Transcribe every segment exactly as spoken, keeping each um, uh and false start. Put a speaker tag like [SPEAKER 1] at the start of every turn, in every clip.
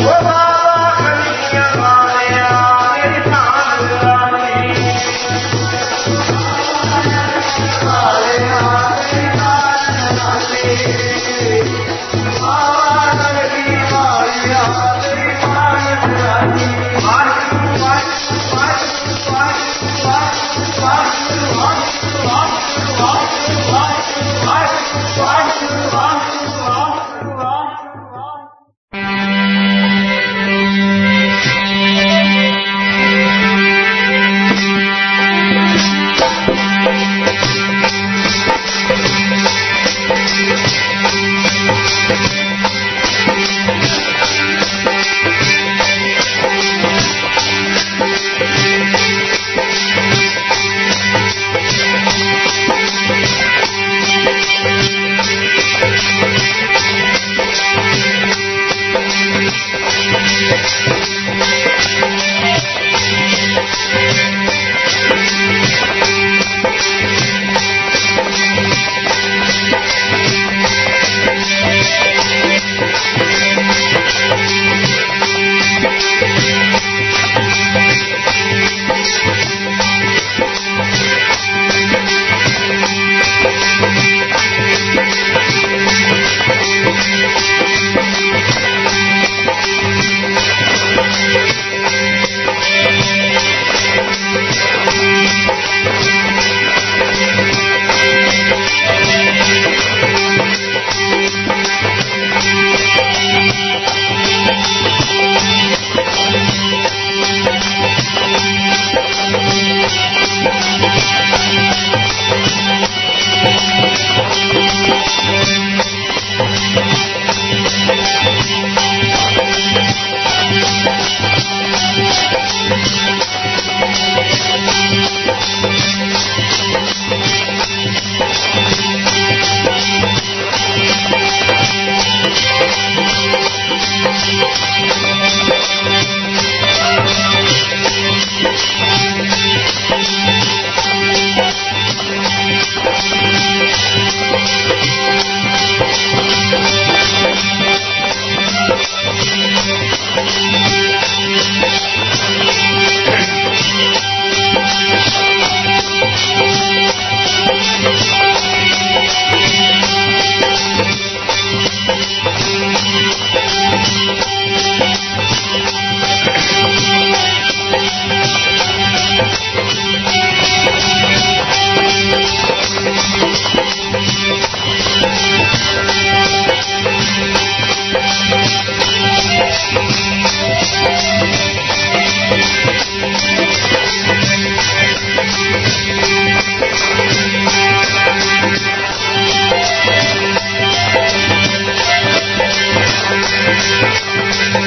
[SPEAKER 1] Thank you.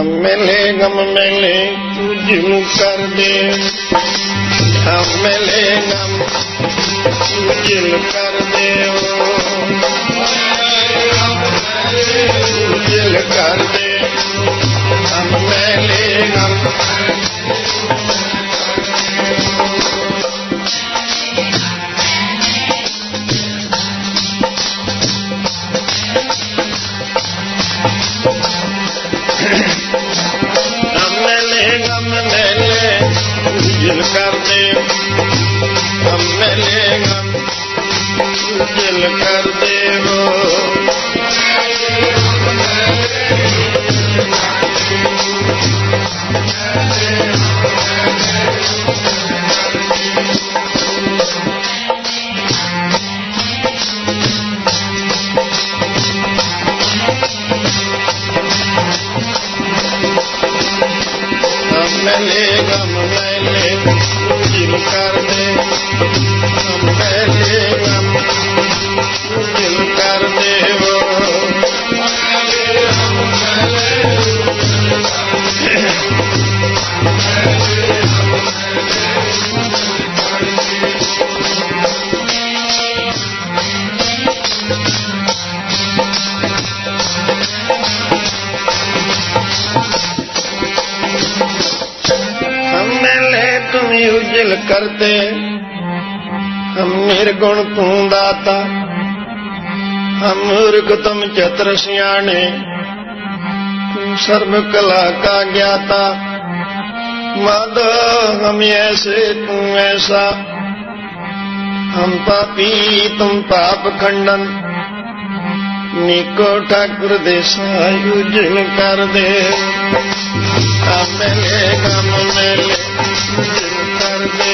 [SPEAKER 1] हम मिले गम मिले उजिल कर दे, हम मिले गम उजिल कर दे, उजिल कर दे, हम मिले गम उजिल कर दे, हम मिले गम उजिल कर दे वो, हम मिले गम मिले उजिल कर दे, हम मिले गम उजिल कर दे वो, उजिल करते, हम निर्गुण तू दाता, हम मूर्ख तुम चतुर सियाणे, तू सर्व कला का ज्ञाता, माधव हम ऐसे तू ऐसा, हम पापी तुम पाप खंडन, निको ठाकुर देसा उजिल कर दे, हम मिले गम मिले उजिल कर दे,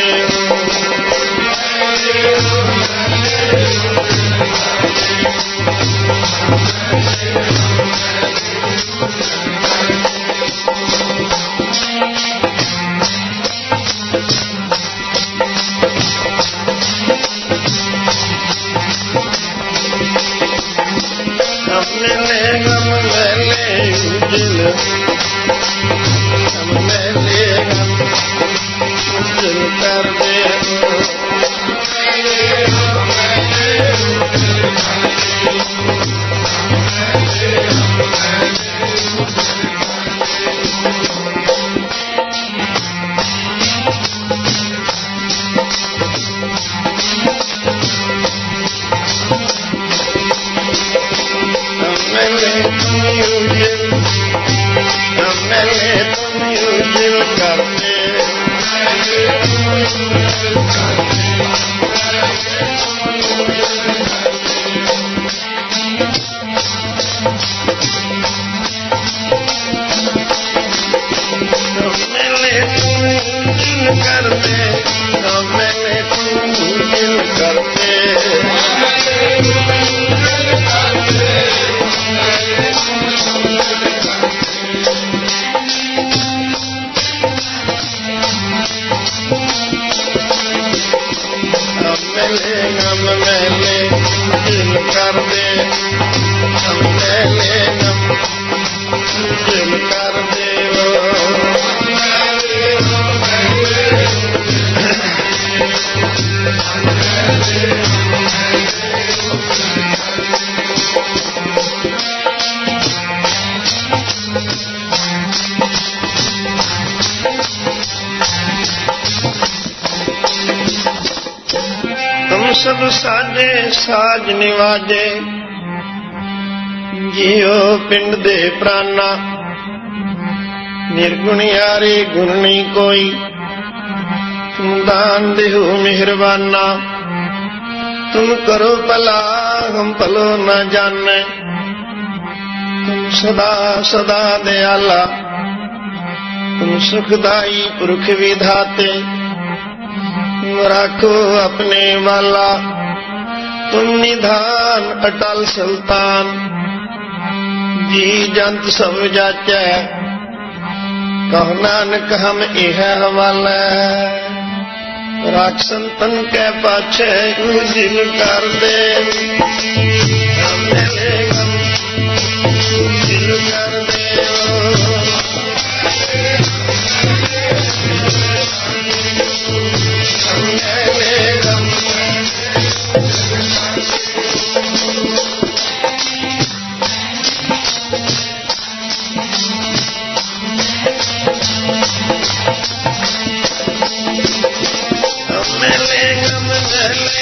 [SPEAKER 1] हम मिले गम मिले उजिल, हम मिले गम उजिल कर दे, सब साजे साज निवाजे, जियो पिंड दे प्राणा, निर्गुणियारे गुण नहीं कोई, तुम दान देहो मेहरबाना, तुम करो भला हम भलो न जाने, तुम सदा सदा दयाला, तुम सुखदाई पुरख विधाते, राखो अपने वाला, तुम निधान अटल सुल्तान, जी जंत सब जाचै, कहो नानक हम इह हवाला, राख संतन के पाछे उजिल कर दे, हम मिले गम उजिल कर दे।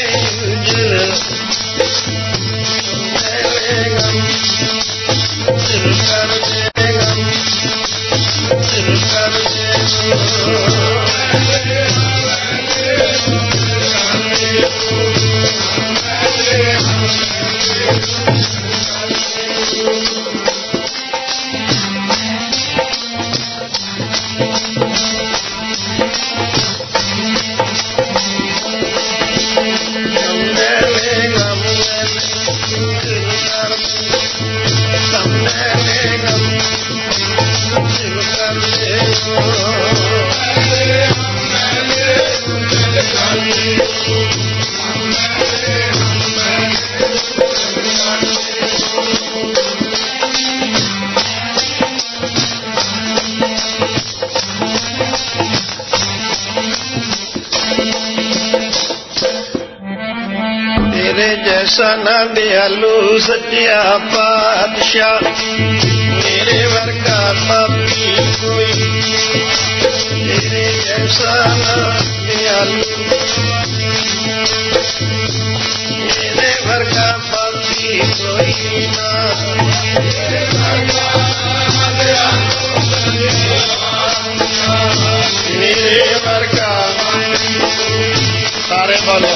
[SPEAKER 1] ना दयालु सच्चा पातशाह मेरे वर्गा पापी कोई तेरे जैसा ना दयालु मेरे वर्गा पापी कोई ना मेरे वर्गा सारे बोलो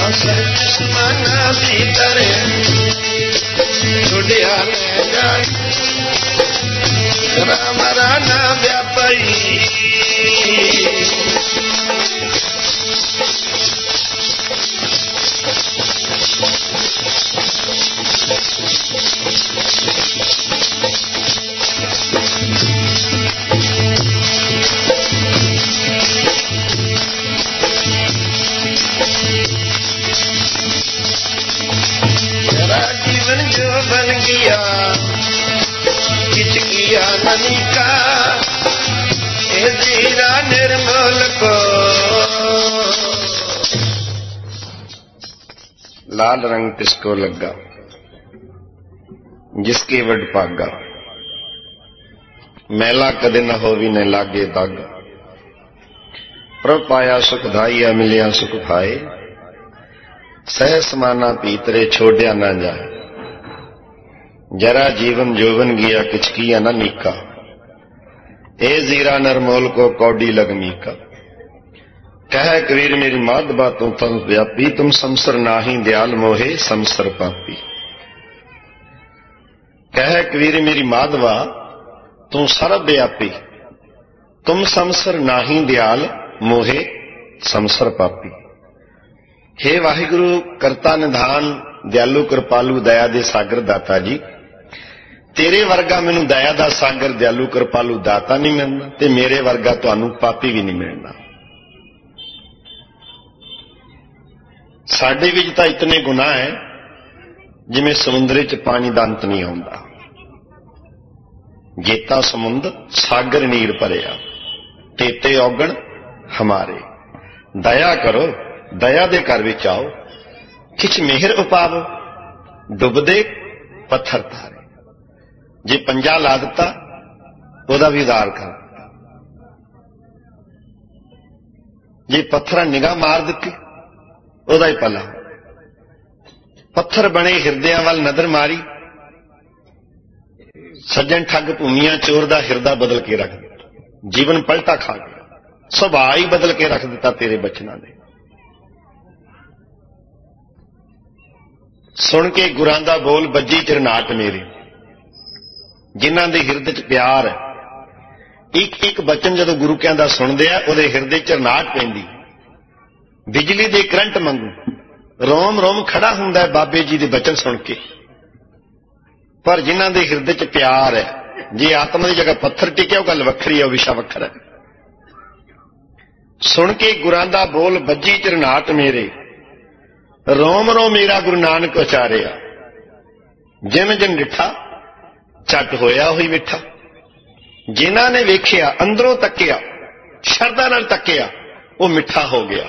[SPEAKER 1] ਮਨ ਭੀਤਰ ਛੁੱਟਿਆ ਨੇ ਜਾਏ ਰਾਮ ਰਾਣਾ ਵਿਆਪਈ जीवन जो बन गया किच किया ननी का ए जीरा निर्मल को लाल रंग तिसको लगा जिसके वड पागा मैला कदे न होवी न लागे दागा प्रभ पाया सुख धाइया मिलिया सुख भाए सह समाना पीतरे छोड़िया ना जाए जरा जीवन जोवन गया किच किया न नीका ए जीरा नरमोल को कौडी लगमी का कह कबीर मेरी माद बातों तम व्यापी तुम समसर नाही दयाल मोहे समसर पापी कह कबीर मेरी माधवा तू सर्व व्यापी तुम समसर नाही दयाल मोहे समसर पापी। हे वाहिगुरु करता निधान दयालु कृपालु दया दे सागर दाता जी तेरे वर्गा मैनू दया दा सागर दयालु कृपालु दाता नहीं मिलना ते मेरे वर्गा तुहानू पापी भी नहीं मिलना। साडे विच तां इतने गुनाह है जिवें समुद्र च पानी दा अंत नहीं आउंदा गेता समुंद सागर नीर भरिया तेते औगण हमारे दया करो दया दे घर विच आओ किछ मेहर उपावो डुबदे पत्थर तारे जे पंजा ला दिता ओदा भी उधार कर जे पत्थर निगाह मार दी ओदा ही पला पत्थर बने हिरदियां वाल नजर मारी सज्जन ठग भूमिया चोर दा हिरदा बदल के रख दिता जीवन पलटा खा गया सुभाव ही बदल के रख दिता तेरे बचना ने। सुन के गुरां दा बोल बज्जी चिरनाट मेरे जिन्हां दे हिरदे च प्यार है एक एक बचन जदों गुरु कहंदा सुनदे आ उहदे हिरदे चिरनाट पैंदी बिजली दे करंट मंगू रोम रोम खड़ा हुंदा है बाबे जी दे बचन सुन के। पर जिन्हां दे हिरदे च प्यार है जे आत्मा दी जगह पत्थर टिकिया वो गल वखरी है विशा वखरा है। सुन के गुरां दा बोल बज्जी चिरनाट मेरे रोम रोम मेरा गुरु नानक उचारिया जिन जिन डिठा झट होया हुई मिठा जिन्हां ने वेखिया अंदरों तकिया शरदा नाल तकिया वो मिठा हो गया।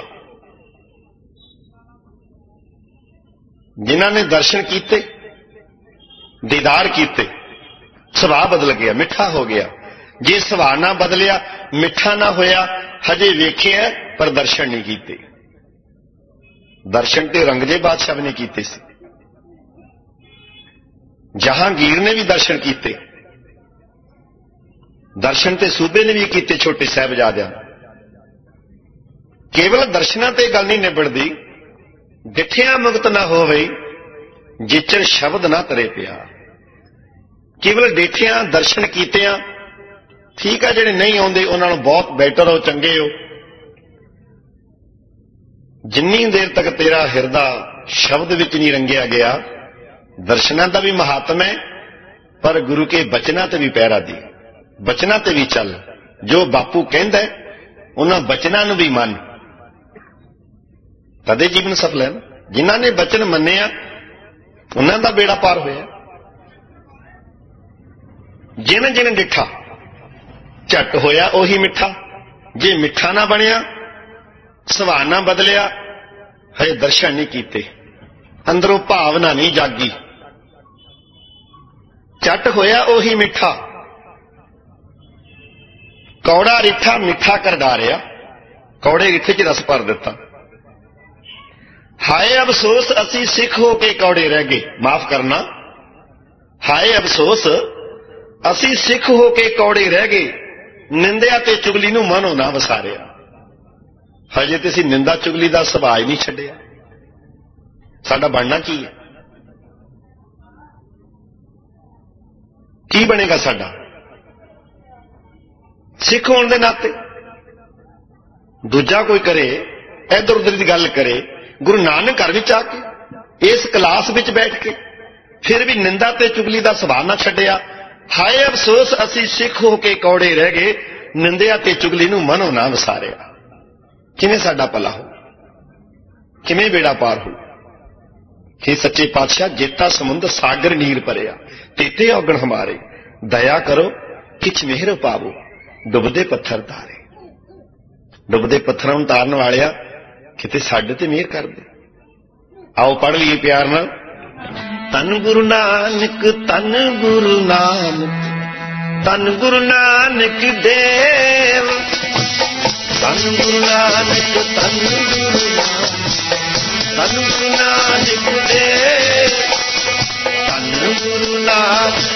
[SPEAKER 1] जिन्हां ने दर्शन कीते दीदार कीते सुभाव बदल गया मिठा हो गया। जे सुभाव ना बदलिया मिठा ना होया हजे वेखिया पर दर्शन नहीं कीते। दर्शन ते रंगजे बादशाह ने कीते सी जहांगीर ने भी दर्शन कीते दर्शन ते सूबे ने भी कीते छोटे साहिबजादियां केवल दर्शनां ते गल नहीं निबड़दी डिठिया मुक्त ना होवे जिचर शब्द ना तरे पिया। केवल डिठिया दर्शन कीतिया ठीक है जिहड़े नहीं आउंदे उन्हां नूं बहुत बेटर हो चंगे हो जिन्नी देर तक तेरा हिरदा शब्द विच नहीं रंगिया गया दर्शनां दा भी महात्म है पर गुरु के बचनां ते भी पहरा दी बचनां ते भी चल जो बापू कहंदा है उन्हां बचनां नूं भी मन तदे जीवन सफल है। जिन्हां ने बचन मन्निया उन्हां दा बेड़ा पार होया। जिन जिन डिठा झट होया ओही मिठा जे मिठा ना बनिया सुभाव ना बदलिया हजे दर्शन नहीं कीते अंदरों भावना नहीं जागी झट होया ओही मिठा कौड़ा रिठा मिठा कर डारिया कौड़े रिठे च रस भर दिता। हाय अफसोस असी सिख हो के कौड़े रह गए माफ करना हाय अफसोस असी सिख हो के कौड़े रह गए निंदिया ते चुगली नूं मनो ना वसारिया। हजे ते असीं निंदा चुगली दा सुभाव ही नहीं छड्डिया ਸਾਡਾ ਬਣਨਾ ਕੀ ਹੈ? ਕੀ ਬਣੇਗਾ ਸਾਡਾ ਸਿੱਖ ਹੋਣ ਦੇ ਨਾਤੇ? ਦੂਜਾ ਕੋਈ ਕਰੇ, ਇੱਧਰ ਉੱਧਰ ਦੀ ਗੱਲ ਕਰੇ, ਗੁਰੂ ਨਾਨਕ ਘਰ ਵਿੱਚ ਆ ਕੇ ਇਸ ਕਲਾਸ ਵਿੱਚ ਬੈਠ ਕੇ ਫਿਰ ਵੀ ਨਿੰਦਾ ਤੇ ਚੁਗਲੀ ਦਾ ਸੁਭਾਅ ਨਾ ਛੱਡਿਆ। ਹਾਏ ਅਫਸੋਸ, ਅਸੀਂ ਸਿੱਖ ਹੋ ਕੇ ਕੌੜੇ ਰਹਿ ਗਏ, ਨਿੰਦਿਆ ਤੇ ਚੁਗਲੀ ਨੂੰ ਮਨੋਂ ਨਾ ਵਿਸਾਰਿਆ। ਕਿਵੇਂ ਸਾਡਾ ਭਲਾ ਹੋ? ਕਿਵੇਂ ਬੇੜਾ ਪਾਰ ਹੋ? हे सच्चे पातशाह, जेता समुंद सागर नीर भरिया, तेते औगण हमारे, दया करो किछ मेहर पावो, डुबदे पत्थर तारे। डुबदे पत्थरों ਨੂੰ ਤਾਰਨ ਵਾਲਿਆ ਕਿਤੇ ਸਾਡੇ ਤੇ ਮਿਹਰ ਕਰ ਦੇ। ਆਓ ਪੜ੍ਹ ਲਈਏ ਪਿਆਰ ਨਾਲ। ਧੰਨ ਗੁਰੂ ਨਾਨਕ, ਧੰਨ ਗੁਰੂ ਨਾਨਕ, ਧੰਨ ਗੁਰੂ ਨਾਨਕ ਦੇਵ, ਧੰਨ ਗੁਰੂ ਨਾਨਕ, ਧੰਨ ਗੁਰੂ ਨਾਨਕ, ਧੰਨ ਗੁਰੂ ਨਾਨਕ ਦੇਵ, ਧੰਨ ਗੁਰੂ ਨਾਨਕ,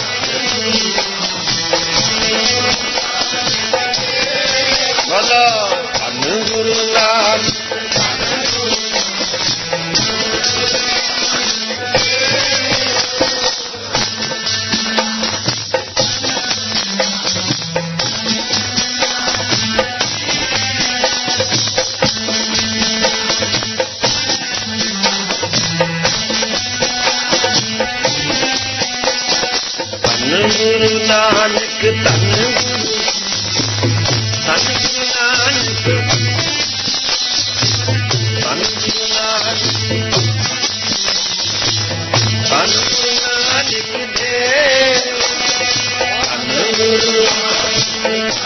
[SPEAKER 1] ਬੋਲੋ ਧੰਨ ਗੁਰੂ ਨਾਨਕ। ਗੁਰੂ ਨਾਨਕ, ਧੰਨ ਗੁਰੂ, ਧੰਨ ਗੁਰੂ ਨਾਨਕ, ਧੰਨ ਗੁਰੂ ਨਾਨਕ, ਧੰਨ ਗੁਰੂ ਨਾਨਕ ਦੇਵ, ਧੰਨ ਗੁਰੂ ਨਾਨਕ,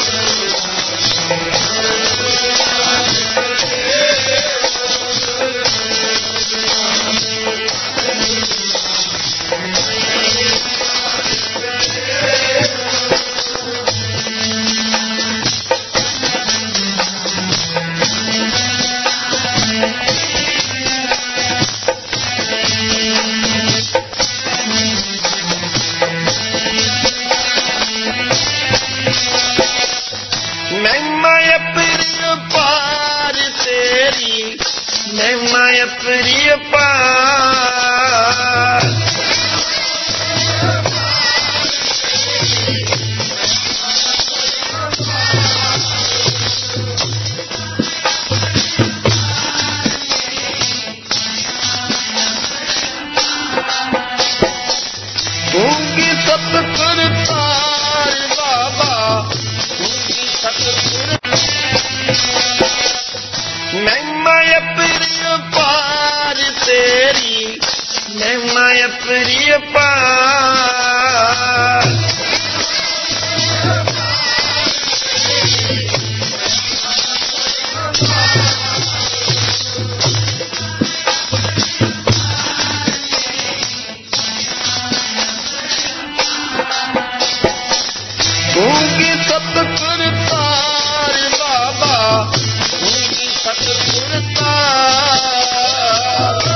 [SPEAKER 1] प्रिय पार, तूंगी सतगुर तार बाबा, तूंगी सतगुर महिमा प्रिय पार तेरी, महिमा प्रिय पार, तूंगी सतगुर तार बाबा, तूंगी सतगुर तार,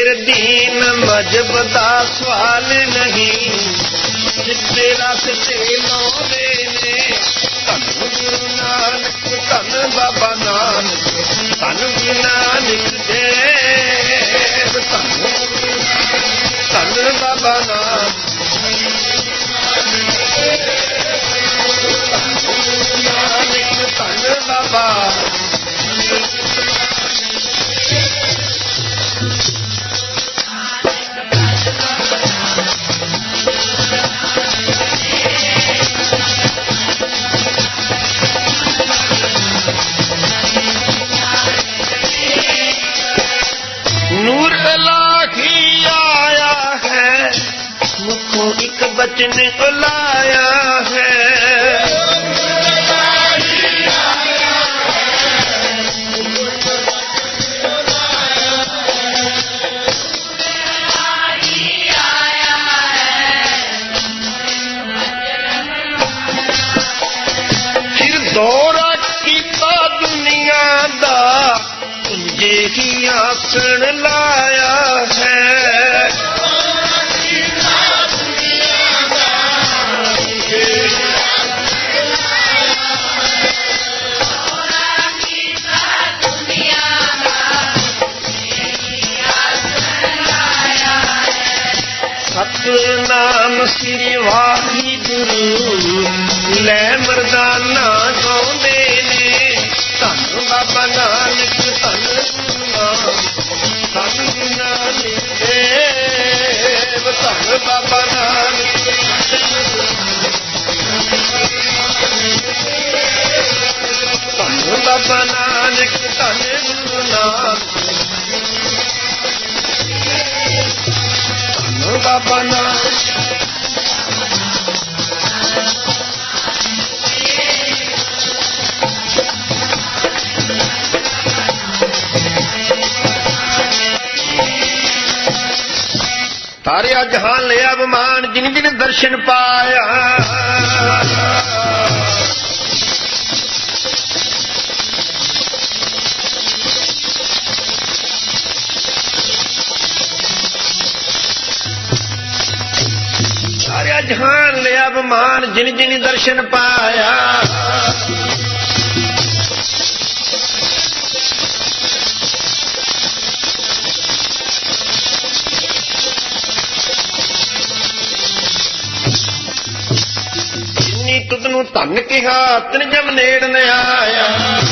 [SPEAKER 1] दीन मजहब दा सवाल नहीं, जिते रखते लाउंदे ने धन गुरु नानक धन बाबा नानक धन गुरु नानक देव धन धन बाबा नानक नानक धन बाबा। नूर लाखी आया है, मुखों एक बचन लाया है। फिर दौरा कीता दुनिया दा कुंजे की आसन लाया है। सतनाम श्री वाहिगुरु लै मरदाना गाउंदे ने धन बाबा नानक धन गुरु नानक धन गुरु नानक देव धन बाबा नानक धन बाबा नानक धन गुरु नानक धन बाबा नानक। सारे जहान ले अभिमान जिन जिन दर्शन पाया, सारे जहान ले अभिमान जिन जिन दर्शन पाया। तुदनू धन किहा तिन जम नेड़ न आया।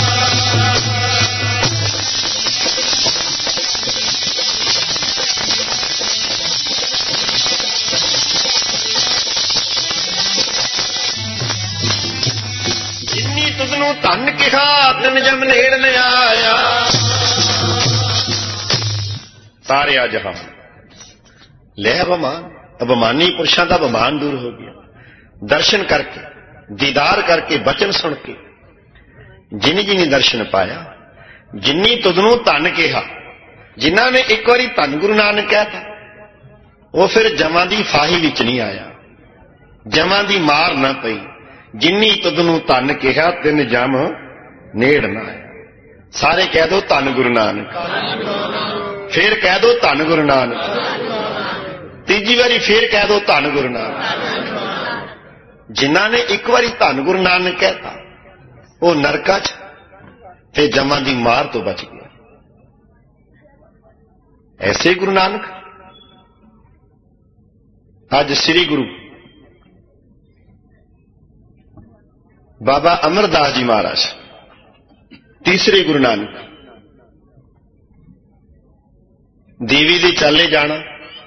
[SPEAKER 1] जिन्नी तुदनू धन किहा तिन जम नेड़ न आया। सारे जहान ले अभिमान, अभिमानी पुरुषों का अभिमान दूर हो गया। दर्शन करके दीदार करके बचन सुन के जिनी जिनी दर्शन पाया। जिन्नी तुदनू धन कहा, जिन्हों ने एक बारी धन गुरु नानक कहता वो फिर जमा की फाही विच नहीं आया, जमा की मार न पई। जिन्नी तुदनू धन कहा तिन जम नेड़ न आया। सारे कह दो धन गुरु नानक, फिर कह दो धन गुरु नानक, तीजी बारी फिर कह दो धन गुरु नानक। जिन्हों ने एक बारी धन गुरु नानक कहता वो नरका च ते जमा की मार तो बच गया। ऐसे गुरु नानक अज श्री गुरु बाबा अमरदास जी महाराज तीसरे गुरु नानक देवी दे चाले जाना,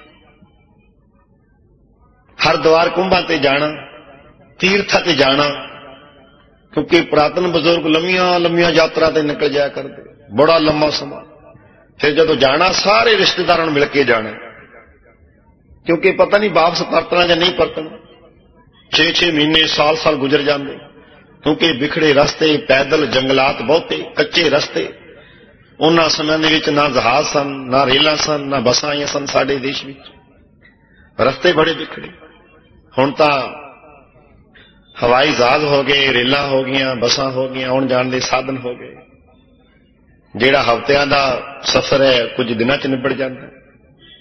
[SPEAKER 1] हरद्वार कुंभा ते जाना, तीर्थ ते जाना, क्योंकि पुरातन बुजुर्ग लंबिया लंबिया यात्रा ते निकल जाया करते, बड़ा लंबा समा। फिर जदों जाना सारे रिश्तेदारों मिल के जाना, क्योंकि पता नहीं वापस परतना या नहीं परतना। छे छे महीने साल साल गुजर जाते, क्योंकि बिखड़े रस्ते, पैदल जंगलात बहुते, कच्चे रस्ते। उन्हां समय विच ना जहाज सन, ना रेलां सन, ना बसां आईयां सन। साडे देश विच रस्ते बड़े बिखड़े। हुण तां हवाई जहाज हो गए, रेलां हो गईयां, बसां हो गईयां, आउण जाण दे साधन हो गए। जिहड़ा हफ्तियां दा सफर है कुछ दिनां च निबड़ जांदा।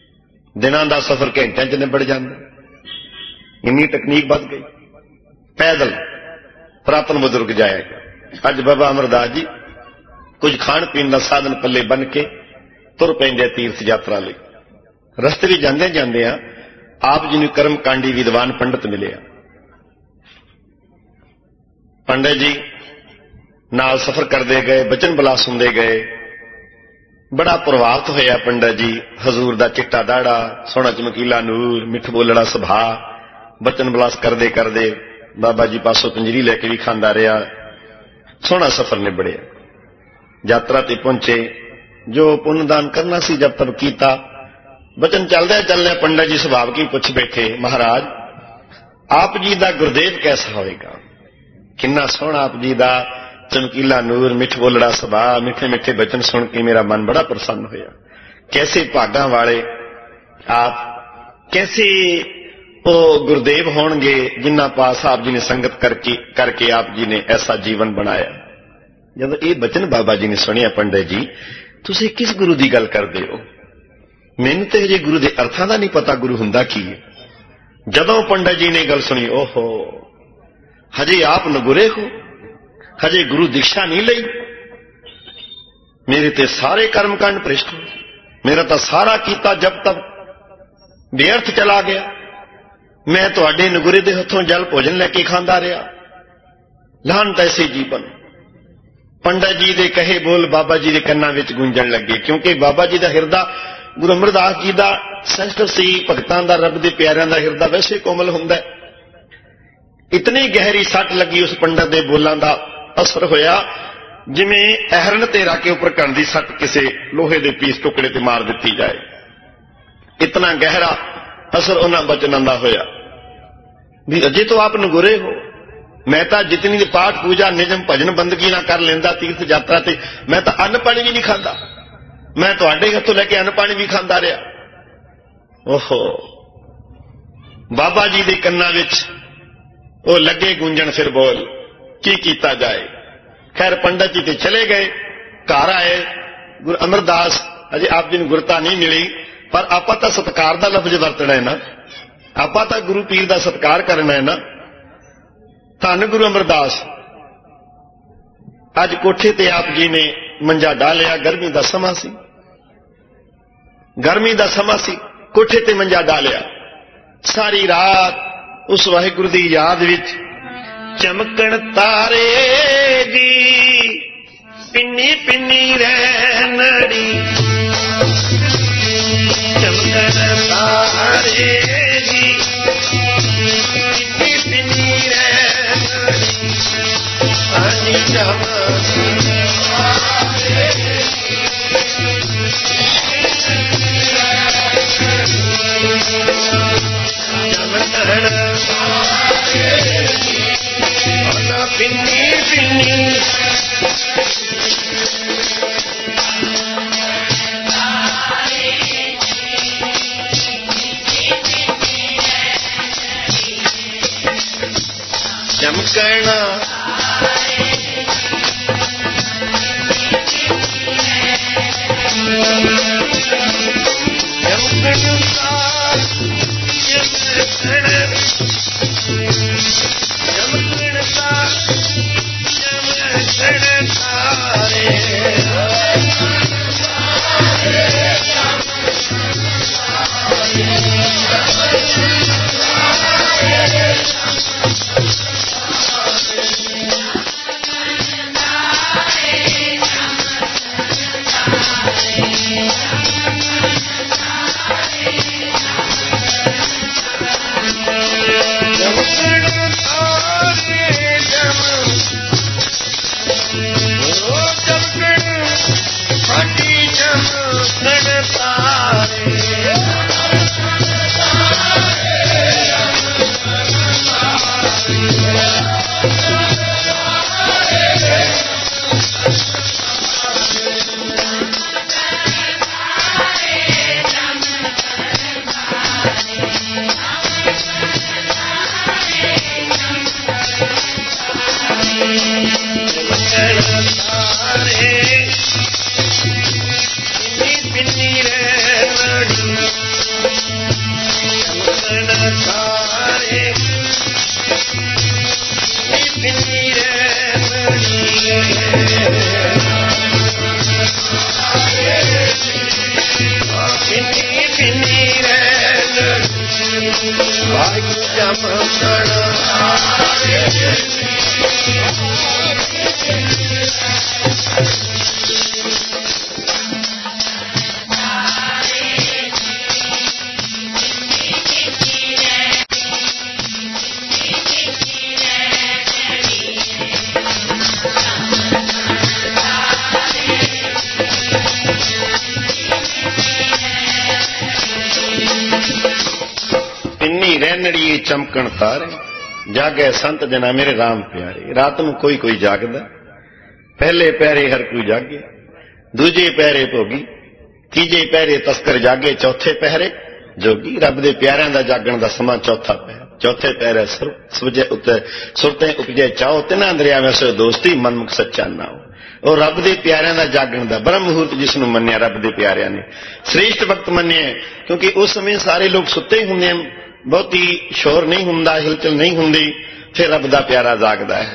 [SPEAKER 1] दिनां दा सफर घंटिਆਂ च निबड़ जांदा। इन्नी तकनीक वध गई। पैदल पुरातन बुजुर्ग जाएगा। अज बाबा अमरदास जी कुछ खाण पीण का साधन पल्ले बन के तुर पैंदे तीर्थ यात्रा लई। रस्ते भी जांदे जांदे आप जी नूं कर्मकांडी विद्वान पंडित मिले। पंडित जी नाल सफर करते गए, बचन बला सुनते गए। बड़ा प्रभावित होया पंडित जी। हजूर दा चिट्टा दाड़ा, सोहना चमकीला नूर, मिठ बोलड़ा सुभा, बचन बलास करदे करदे बाबा जी पासों पंजरी लैके भी खांदा रहा। सोहना सफर निबड़िया। यात्रा ते पहुंचे। जो पुण्यदान करना सी जब तब कीता। बचन चलदे चलदे पंडित जी सुभाव की पुछ बैठे, महाराज आप जी दा गुरदेव कैसा होएगा? किन्ना सोहना आप जी दा चमकीला नूर, मिठ बोलड़ा सुभाव, मिठे मिठे बचन सुन के मेरा मन बड़ा प्रसन्न होया। कैसे भागां वाले आप, कैसे वो गुरदेव होणगे जिन्ना पास आप जी ने संगत करके करके आप जी ने ऐसा जीवन बनाया। जब ये बचन बाबा जी ने सुनिया, पंडित जी तुसीं किस गुरु की गल करते हो? मैनूं ते हजे गुरु के अर्थां दा नहीं पता गुरु हुंदा की है। जदों पंडित जी ने गल सुनी, ओहो हजे आप नगुरे हो, हजे गुरु दीक्षा नहीं लई। मेरे ते सारे कर्मकांड भ्रिष्ट हो, मेरा तो सारा कीता जब तब व्यर्थ चला गया। मैं तुहाडे नगुरे दे हथों जल भोजन लैके खांदा रहा। लानत ऐसे जीवन। पंडित जी दे कहे बोल बाबा जी दे कन्नां विच गूंजण लगे, क्योंकि बाबा जी दा हिरदा गुरु अमरदास जी दा श्रेष्ठ सी। भगतां दा, रब दे प्यारिआं दा हिरदा वैसे कोमल हुंदा है। इतनी गहरी सट लगी उस पंडित दे बोलां दा असर होया जिवें अहरन ते राके उपर कण दी सट किसे लोहे दे पीस टुकड़े ते मार दित्ती जाए। इतना गहरा असर उन्हां बचनां दा होया भी अजे तो आप नगुरे हो। मैं तो जितनी भी पाठ पूजा निजम भजन बंदगी ना कर लेंदा तीर्थ यात्रा ते, मैं तो अन्न पानी भी नहीं खांदा। मैं तुहाडे हथों लैके अन्न पानी भी खांदा रहा। ओहो बाबा जी दे कन्नां विच वो लगे गूंजण, फिर बोल की कीता जाए। खैर पंडित जी ते चले गए। घर आए, गुरु अमरदास अजे आप जी नूं गुरता नहीं मिली, पर आपां तां सत्कार दा लफ्ज वरतना है ना, आपां तां गुरु पीर दा सत्कार करना है ना। धन गुरु अमरदास अज कोठे ते आप जी ने मंजा डालिया। गर्मी दा समा सी, गर्मी दा समा सी, कोठे ते मंजा डालिया। सारी रात उस वाहिगुरु दी याद विच चमकण तारे दी पिन्नी पिन्नी रहनड़ी, चमकण तारे दी पिन्नी पिन्नी रहनड़ी, पानी पिन्नी पिन्नी चमकना ਰਹਿਣੜੀ ਚਮਕਣ ਤਾਰੇ, ਜਾਗੇ ਸੰਤ ਜਨਾ ਮੇਰੇ ਰਾਮ ਪਿਆਰੇ। ਰਾਤ ਨੂੰ ਕੋਈ ਕੋਈ ਜਾਗਦਾ, ਪਹਿਲੇ ਪਹਿਰੇ ਹਰ ਕੋਈ ਜਾਗੇ, ਦੂਜੇ ਪਹਿਰੇ ਭੋਗੀ, ਤੀਜੇ ਪਹਿਰੇ ਤਸਕਰ ਜਾਗੇ, ਚੌਥੇ ਪਹਿਰੇ ਜੋਗੀ। ਰੱਬ ਦੇ ਪਿਆਰਿਆਂ ਦਾ ਜਾਗਣ ਦਾ ਸਮਾਂ ਚੌਥਾ ਪਹਿਰ, ਚੌਥੇ ਪਹਿਰੇ ਸੁਜੇ ਉੱਤੇ ਸੁਰਤੇ ਉਪਜੇ ਚਾਓ, ਤਿੰਨਾਂ ਦਰਿਆਵਾਂ ਸੋ ਦੋਸਤੀ, ਮਨਮੁਖ ਸੱਚਾ ਨਾਓ। ਉਹ ਰੱਬ ਦੇ ਪਿਆਰਿਆਂ ਦਾ ਜਾਗਣ ਦਾ ਬ੍ਰਹਮ ਮੁਹੂਰਤ ਜਿਸ ਨੂੰ ਮੰਨਿਆ ਰੱਬ ਦੇ ਪਿਆਰਿਆਂ ਨੇ, ਸ੍ਰੇਸ਼ਟ ਵਕਤ ਮੰਨਿਆ, ਕਿਉਂਕਿ ਉਸ ਸਮੇਂ ਸਾਰੇ ਲੋਕ ਸੁੱਤੇ ਹੁੰਦੇ ਹਨ, ਬਹੁਤੀ ਸ਼ੋਰ ਨਹੀਂ ਹੁੰਦਾ, ਹਿਲਚਲ ਨਹੀਂ ਹੁੰਦੀ, ਫਿਰ ਰੱਬ ਦਾ ਪਿਆਰਾ ਜਾਗਦਾ ਹੈ,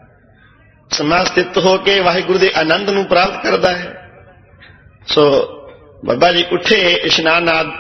[SPEAKER 1] ਸਮਾਂ ਸਥਿਤ ਹੋ ਕੇ ਵਾਹਿਗੁਰੂ ਦੇ ਆਨੰਦ ਨੂੰ ਪ੍ਰਾਪਤ ਕਰਦਾ ਹੈ। ਸੋ ਬਾਬਾ ਜੀ ਉੱਠੇ, ਇਸ਼ਨਾਨ ਆਦਿ,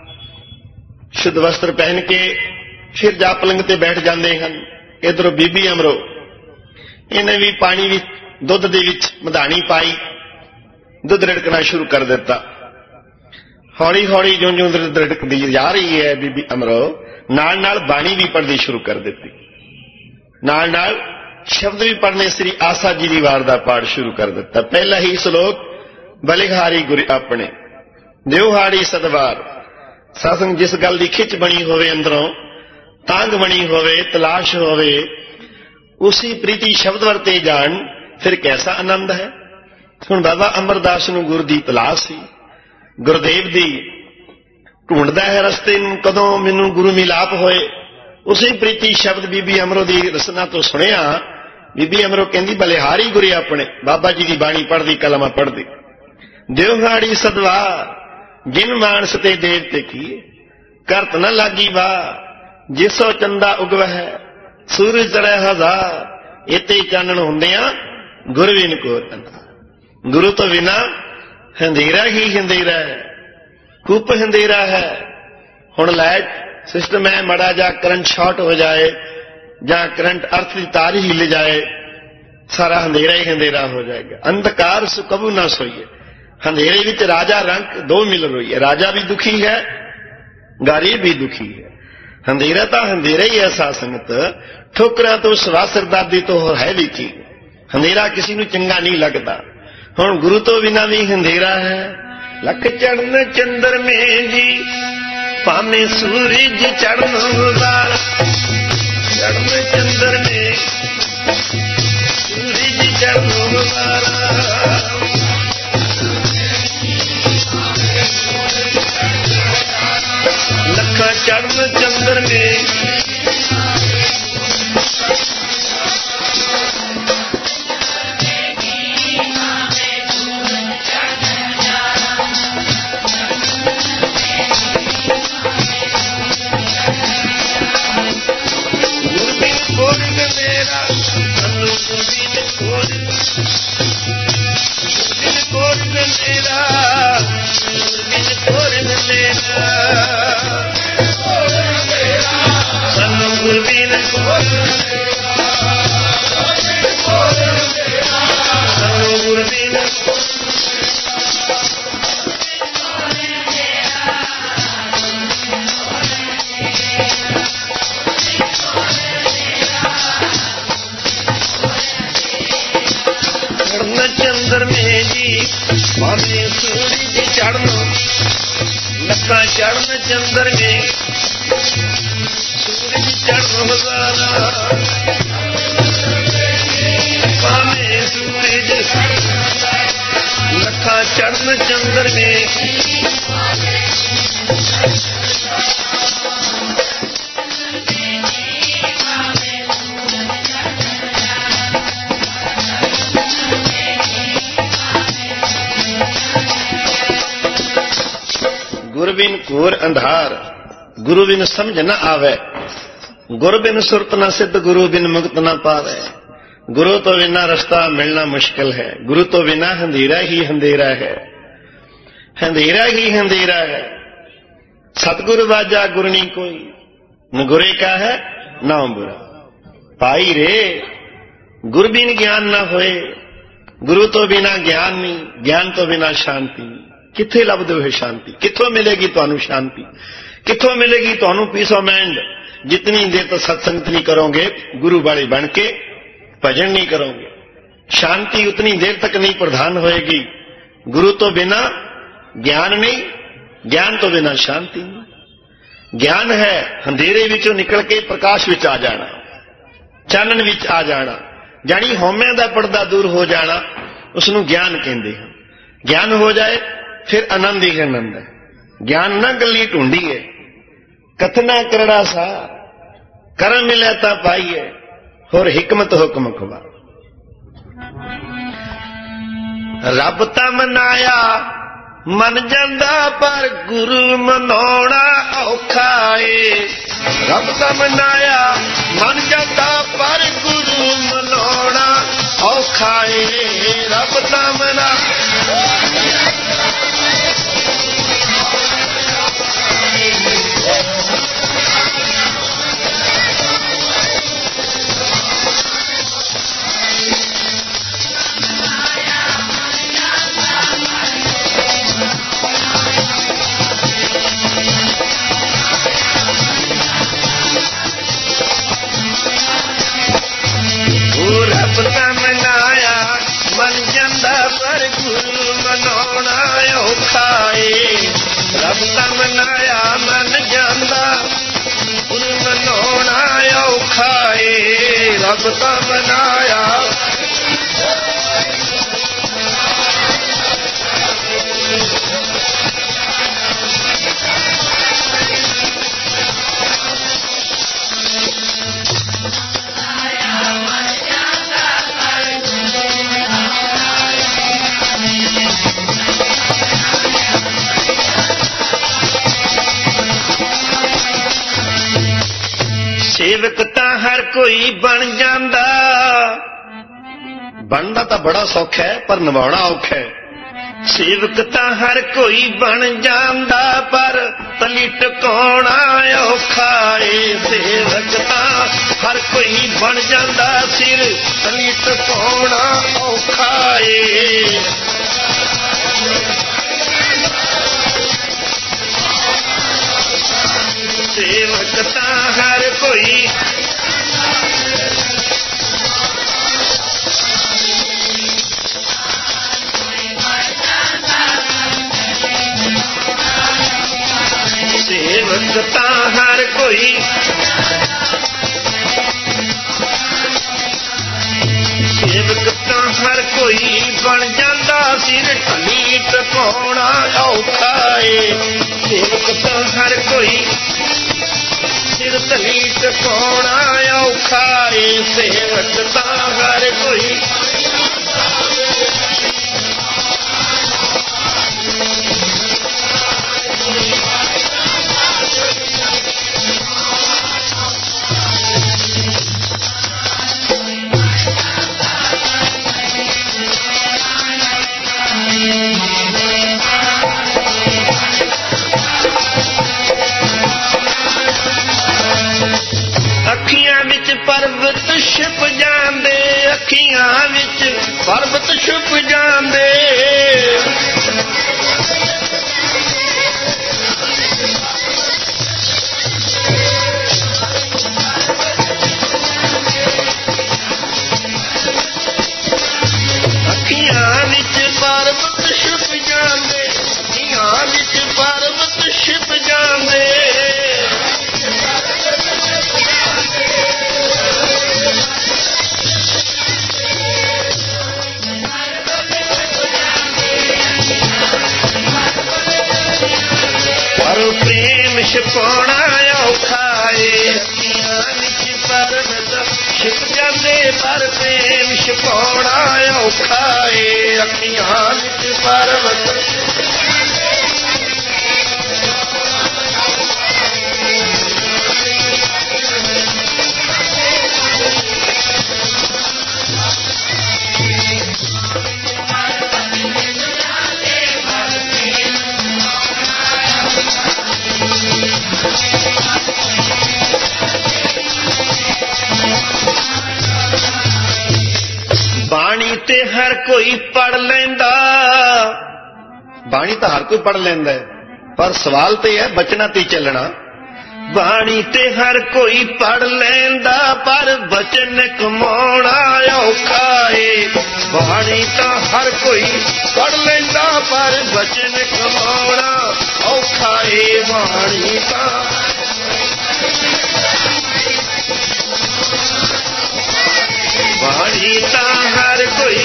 [SPEAKER 1] ਸ਼ੁੱਧ ਵਸਤਰ ਪਹਿਨ ਕੇ ਫਿਰ ਜਾਪ ਪਲੰਗ ਤੇ ਬੈਠ ਜਾਂਦੇ ਹਨ। ਇੱਧਰੋਂ ਬੀਬੀ ਅਮਰੋ, ਇਹਨੇ ਵੀ ਪਾਣੀ ਵਿੱਚ ਦੁੱਧ ਦੇ ਵਿੱਚ ਮਧਾਣੀ ਪਾਈ, ਦੁੱਧ ਰਿੜਕਣਾ ਸ਼ੁਰੂ ਕਰ ਦਿੱਤਾ। ਹੌਲੀ ਹੌਲੀ ਜਿਉਂ ਜਿਉਂ ਦੁੱਧ ਰਿੜਕਦੀ ਜਾ ਰਹੀ ਹੈ ਬੀਬੀ ਅਮਰੋ, ਨਾਲ ਨਾਲ ਬਾਣੀ ਵੀ ਪੜ੍ਹਨੀ ਸ਼ੁਰੂ ਕਰ ਦਿੱਤੀ, ਨਾਲ ਨਾਲ ਸ਼ਬਦ ਵੀ ਪੜ੍ਹਨੇ ਸ੍ਰੀ ਆਸਾ ਜੀ ਦੀ ਵਾਰ ਦਾ ਪਾਠ ਸ਼ੁਰੂ ਕਰ ਦਿੱਤਾ। ਪਹਿਲਾ ਹੀ ਸ਼ਲੋਕ, ਬਲਿਹਾਰੀ ਗੁਰ ਆਪਣੇ ਦਿਉਹਾੜੀ ਸਦਵਾਰ। ਸਾਸੰਗ ਜਿਸ ਗੱਲ ਦੀ ਖਿੱਚ ਬਣੀ ਹੋਵੇ, ਅੰਦਰੋਂ ਤਾਂਗ ਬਣੀ ਹੋਵੇ, ਤਲਾਸ਼ ਹੋਵੇ, ਉਸੀ ਪ੍ਰੀਤੀ ਸ਼ਬਦ ਵਰਤੇ ਜਾਣ, ਫਿਰ ਕੈਸਾ ਆਨੰਦ ਹੈ। ਹੁਣ ਬਾਬਾ ਅਮਰਦਾਸ ਨੂੰ ਗੁਰ ਦੀ ਤਲਾਸ਼ ਸੀ, ਗੁਰਦੇਵ ਦੀ, ਢੂੰਡਦਾ ਹੈ ਰਸਤੇ ਨੂੰ, ਕਦੋਂ ਮੈਨੂੰ ਗੁਰੂ ਮਿਲਾਪ ਹੋਏ। ਉਸੇ ਪ੍ਰੀਤੀ ਸ਼ਬਦ ਬੀਬੀ ਅਮਰੋ ਦੀ ਰਸਨਾ ਤੋਂ ਸੁਣਿਆ। ਬੀਬੀ ਅਮਰੋ ਕਹਿੰਦੀ, ਬਲਿਹਾਰੀ ਗੁਰੇ ਆਪਣੇ, ਬਾਬਾ ਜੀ ਦੀ ਬਾਣੀ ਪੜ੍ਹਦੀ, ਕਲਮਾ ਪੜ੍ਹਦੀ। ਦਿਉਹਾੜੀ ਸਦਵਾ ਜਿਨ ਮਾਨਸ ਤੇ ਦੇਵਤੇ ਕੀਏ, ਕਰਤ ਨ ਲਾਗੀ ਵਾ ਜਿਸੋ ਚੰਦਾ ਉਗਵਹਿ, ਸੂਰਜ ਚੜ੍ਹੈ ਹਜ਼ਾਰ, ਇਤੇ ਚਾਨਣ ਹੁੰਦਿਆਂ ਗੁਰ ਬਿਨ ਘੋਰ ਅੰਧਾਰ। ਗੁਰੂ ਤੋਂ ਬਿਨਾ ਹੰਧੇਰਾ ਹੀ ਹੰਧੇਰਾ ਹੈ, ਕੁੱਪ ਹੰਧੇਰਾ ਹੈ। ਹੁਣ ਲਾਈਟ ਸਿਸਟਮ ਹੈ, ਮਾੜਾ ਜਾ ਕਰੰਟ ਸ਼ਾਰਟ ਹੋ ਜਾਏ ਜਾਂ ਕਰੰਟ ਅਰਥ ਦੀ ਤਾਰ ਹੀ ਹਿੱਲ ਜਾਏ, ਸਾਰਾ ਹੰਧੇਰਾ ਹੀ ਹੰਧੇਰਾ ਹੋ ਜਾਏਗਾ। ਅੰਧਕਾਰ ਸੁ ਕਬੂ ਨਾ ਸੋਈਏ। ਹੰਧੇਰੇ ਵਿੱਚ ਰਾਜਾ ਰੰਕ ਦੋ ਮਿਲ ਰਹੀ ਹੈ, ਰਾਜਾ ਵੀ ਦੁਖੀ ਹੈ, ਗਰੀਬ ਵੀ ਦੁਖੀ ਹੈ। ਹੰਧੇਰਾ ਤਾਂ ਹੰਧੇਰਾ ਹੀ ਹੈ ਸਾਧ ਸੰਗਤ, ਠੋਕਰਾਂ ਤੋਂ ਸਵਾ ਸਰਦਾਦੀ ਤੋਂ ਹੈ ਵੀ ਕੀ। ਹੰਧੇਰਾ ਕਿਸੇ ਨੂੰ ਚੰਗਾ ਨਹੀਂ ਲੱਗਦਾ। ਹੁਣ ਗੁਰੂ ਤੋਂ ਬਿਨਾ ਵੀ ਹੰਧੇਰਾ ਹੈ। ਲੱਖ ਚੜਨ ਚੰਦਰ ਮੇ ਜੀ, ਭਾਵੇਂ ਸੂਰਜ ਚੜਨ ਵਾਲਾ, ਚੜਨ ਚੰਦਰ ਮੇ ਸੂਰਜ ਚੜਨ ਵਾਲਾ, ਲੱਖਾਂ ਚੜਨ ਚੰਦਰ ਮੇ ਚੰਦਰ ਮੇ ਜੀ, ਭਾਵੇਂ ਸੂਰਜ ਚੜਨ, ਲੱਖਾਂ ਚੜਨ ਚੰਦਰ ਮੇ ਸੂਰਜ ਚੜਨ ਵਾਲਾ, ਭਾਵੇਂ ਸੂਰਜ ਲੱਖਾਂ ਚੜਨ ਚੰਦਰ ਮੇ ਗੁਰ ਬਿਨ ਘੋਰ ਅੰਧਾਰ। ਗੁਰੂ ਬਿਨ ਸਮਝ ਨਾ ਆਵੇ, ਗੁਰ ਬਿਨ ਸੁਰਤ ਨਾ ਸਿੱਧ, ਗੁਰੂ ਬਿਨ ਮੁਕਤ ਨਾ ਪਾਵੇ। ਗੁਰੂ ਤੋਂ ਬਿਨਾ ਰਸਤਾ ਮਿਲਣਾ ਮੁਸ਼ਕਿਲ ਹੈ, ਗੁਰੂ ਤੋਂ ਬਿਨਾ ਹੰਧੇਰਾ ਹੀ ਹੰਧੇਰਾ ਹੈ, ਹੰਧੇਰਾ ਹੀ ਹੰਧੇਰਾ ਹੈ। ਸਤਿਗੁਰ ਵਾਜਾ ਗੁਰ ਨਹੀਂ ਕੋਈ, न गुरे का है ना बुरा। भाई रे गुर बिन ज्ञान ना होए, गुरु तो बिना ज्ञान नहीं, ज्ञान तो बिना शांति नहीं। किथे लभदे हो शांति? किथों मिलेगी तुहानू शांति? किथों मिलेगी तुहानू पीस ऑफ माइंड? जितनी देर तक सत्संग नहीं करोगे, गुरु वाले बन के भजन नहीं करोगे, शांति उतनी देर तक नहीं प्रधान होएगी। गुरु तो बिना ज्ञान नहीं, ज्ञान तो बिना शांति नहीं। ज्ञान है अंधेरे विचों निकल के प्रकाश विच आ जाना, चानन विच आ जाना, जानी हौमे दा पर्दा दूर हो जाना, उसनू ज्ञान कहंदे हैं। ज्ञान हो जाए फिर आनंद ही आनंद है। ज्ञान ना गली ढूंढी है, कथना करड़ा सा कर मिले ता पाइए, होर हिकमत हुक्म खुबा। रब ता मनाया मन जांदा पर गुरु मनाउणा औखा है। रब ता मनाया मन जांदा पर गुरु मनाउणा औखा है। रब ता मना रब दा मनाया मन जांदा गुरु मनाउणा औखा है। रब दा मनाया सेवक तां हर कोई बन जांदा। बनना तो बड़ा सौखा है पर निभाना औखा है। सेवक तां हर कोई बन जांदा पर तली टकाउणा औखा है। सेवक तां हर कोई बन जांदा, सिर तली टकाउणा औखा है। सेवक तां हर कोई सेवक तां हर कोई सेवक तां हर कोई बन जांदा, सिर ढली टकाउणा औखा है। सेवक तां हर कोई सिर ढली टकाउणा औखा है। सेवक तां हर कोई अखियां विच पर्वत छिप जांदे, अखियां विच पर्वत छिप जांदे। अखियां विच पर्वत छिप जांदे, अखियां विच पर्वत छिप जांदे। पर प्रेम छिपाउणा औखा है। अखियां विच पर्वत छिप जांदे, पर प्रेम छिपाउणा औखा है। अखियां विच पर्वत ते हर कोई पढ़ लैंदा। बाणी तो हर कोई पढ़ लैंदा है, पर सवाल तो है बचना ते चलना। बाणी ते हर कोई पढ़ लैंदा, पर बचन कमाउणा औखा है। बाणी तो हर कोई पढ़ लैंदा, पर बचन कमाउणा औखा है। बाणी तो बाणी तो हर कोई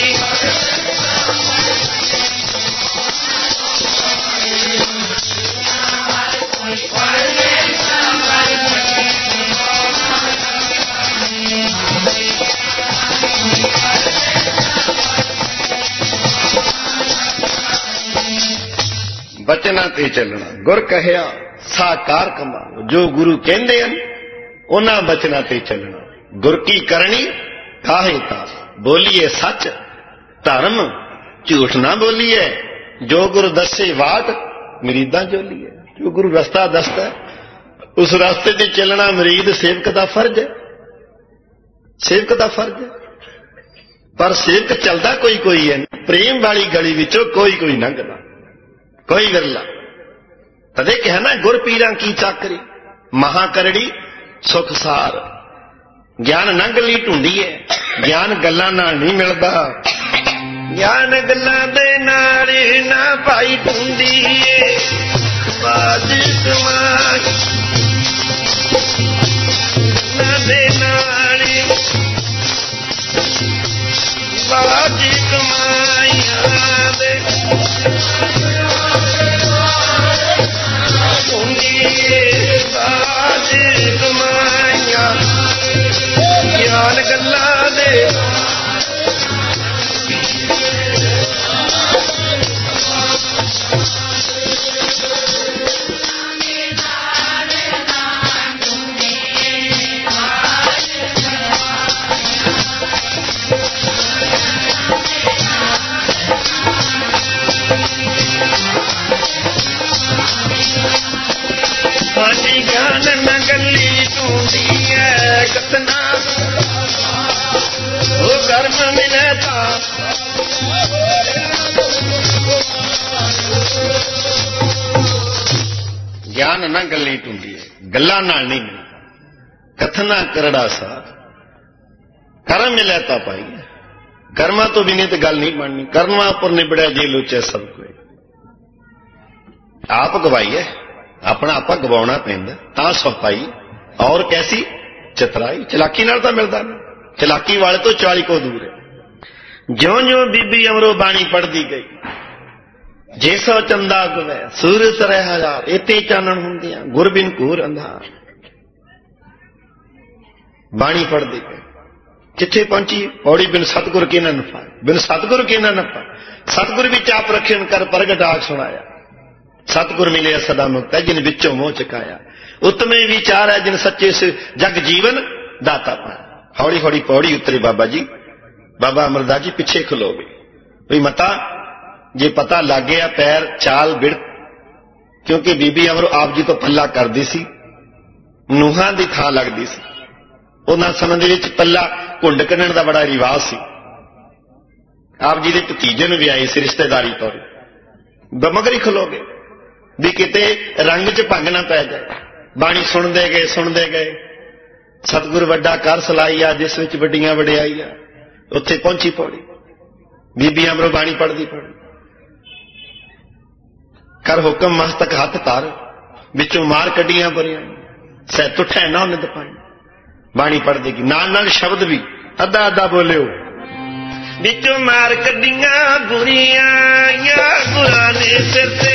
[SPEAKER 1] बचना ते चलना। गुर कहिया साकार कमाओ, जो गुरु कहते हैं उन्हां बचना ते चलना। गुर की करनी काहे का, बोलिए सच धर्म झूठ ना बोलिए। जो गुरु दसे वाट मरीदा जोलिए। जो गुरु रस्ता दसता उस रास्ते ते चलना मरीद सेवक का फर्ज है, सेवक का फर्ज है। पर सेवक चलता कोई कोई है, प्रेम वाली गली विचों कोई कोई लंघदा, कोई विरला। तदे कहना गुर पीरा की चाकरी, महा करड़ी सुख सार। ज्ञान नंग ली ढूंढी है, ज्ञान गल्लां नाल नहीं मिलदा। ज्ञान गल्लां दे नाल ना पाई ढूंढी है। बाज कमाई गल्लां दे नाल बाज कमाइयां दे बाज कमाइयां ज्ञान गल्लां दे। ज्ञान न गली ढूंढी है कतना, वो कर्म मिले था। ज्ञान न गली ढूंढी है, गल्ला नाल नहीं मिली। कथना करड़ा सा कर्म मिले था पाई। कर्मा तो भी नहीं तो गल नहीं बननी। कर्मा पर निबड़िया जी लुचे सब कोई। आप गवाई है, अपना आपा गवाउणा पैंदा तां सफाई। और कैसी चतराई, चलाकी नाल तां मिलदा नहीं। चलाकी वाले तो चाली को दूर है। ज्यों ज्यों बीबी अमरो बाणी पढ़दी गई, जे सौ चंदा गवै सूरज तरह हजार। इते चानण हुंदियां गुर बिन घूर अंधार। बाणी पढ़दी गई किथे पहुंची, पौड़ी बिन सतगुर के न नफा। बिन सतगुर के न नफा। सतगुर भी चाप रखियन कर प्रगट आग सुनाया। सतगुर मिले सदा मुक्त है, जिन विचों मोह चकाया। उत्तमे विचार है, जिन सच्चे से जग जीवन दाता पाया। हौली हौली पौड़ी उतरे बाबा जी। बाबा अमरदास जी पिछे खलोगे भी मता जे पता लग गया पैर चाल बिड़। क्योंकि बीबी अमरो आप जी तो पल्ला करदी सी, ਨੂਹਾਂ ਦੀ ਥਾਂ लगदी सी। उन्हां समय दे विच पल्ला घुंड कढण दा बड़ा रिवाज सी। आप जी दे भतीजे नूं विआहे सी रिश्तेदारी तौर। मगर ही खलोगे भी किते रंग च भंग ना पै जाए। बाणी सुनते गए सुनते गए। सतगुर वड्डा कर सलाई आ, जिस विच वड्डियां वडियाई आ। उत्थे पहुंची पौड़ी, बीबी अमरो बाणी पढ़दी पढ़ी। कर हुक्म मस्तक हथ तार, विचों मार कड्डियां बरियां सै तुठै ना निद पाई। बाणी पढ़ देगी नाल नाल शब्द भी अद्धा अद्धा बोलियो। विचों मार कड्डियां बुरियां गुरां दे सिर ते।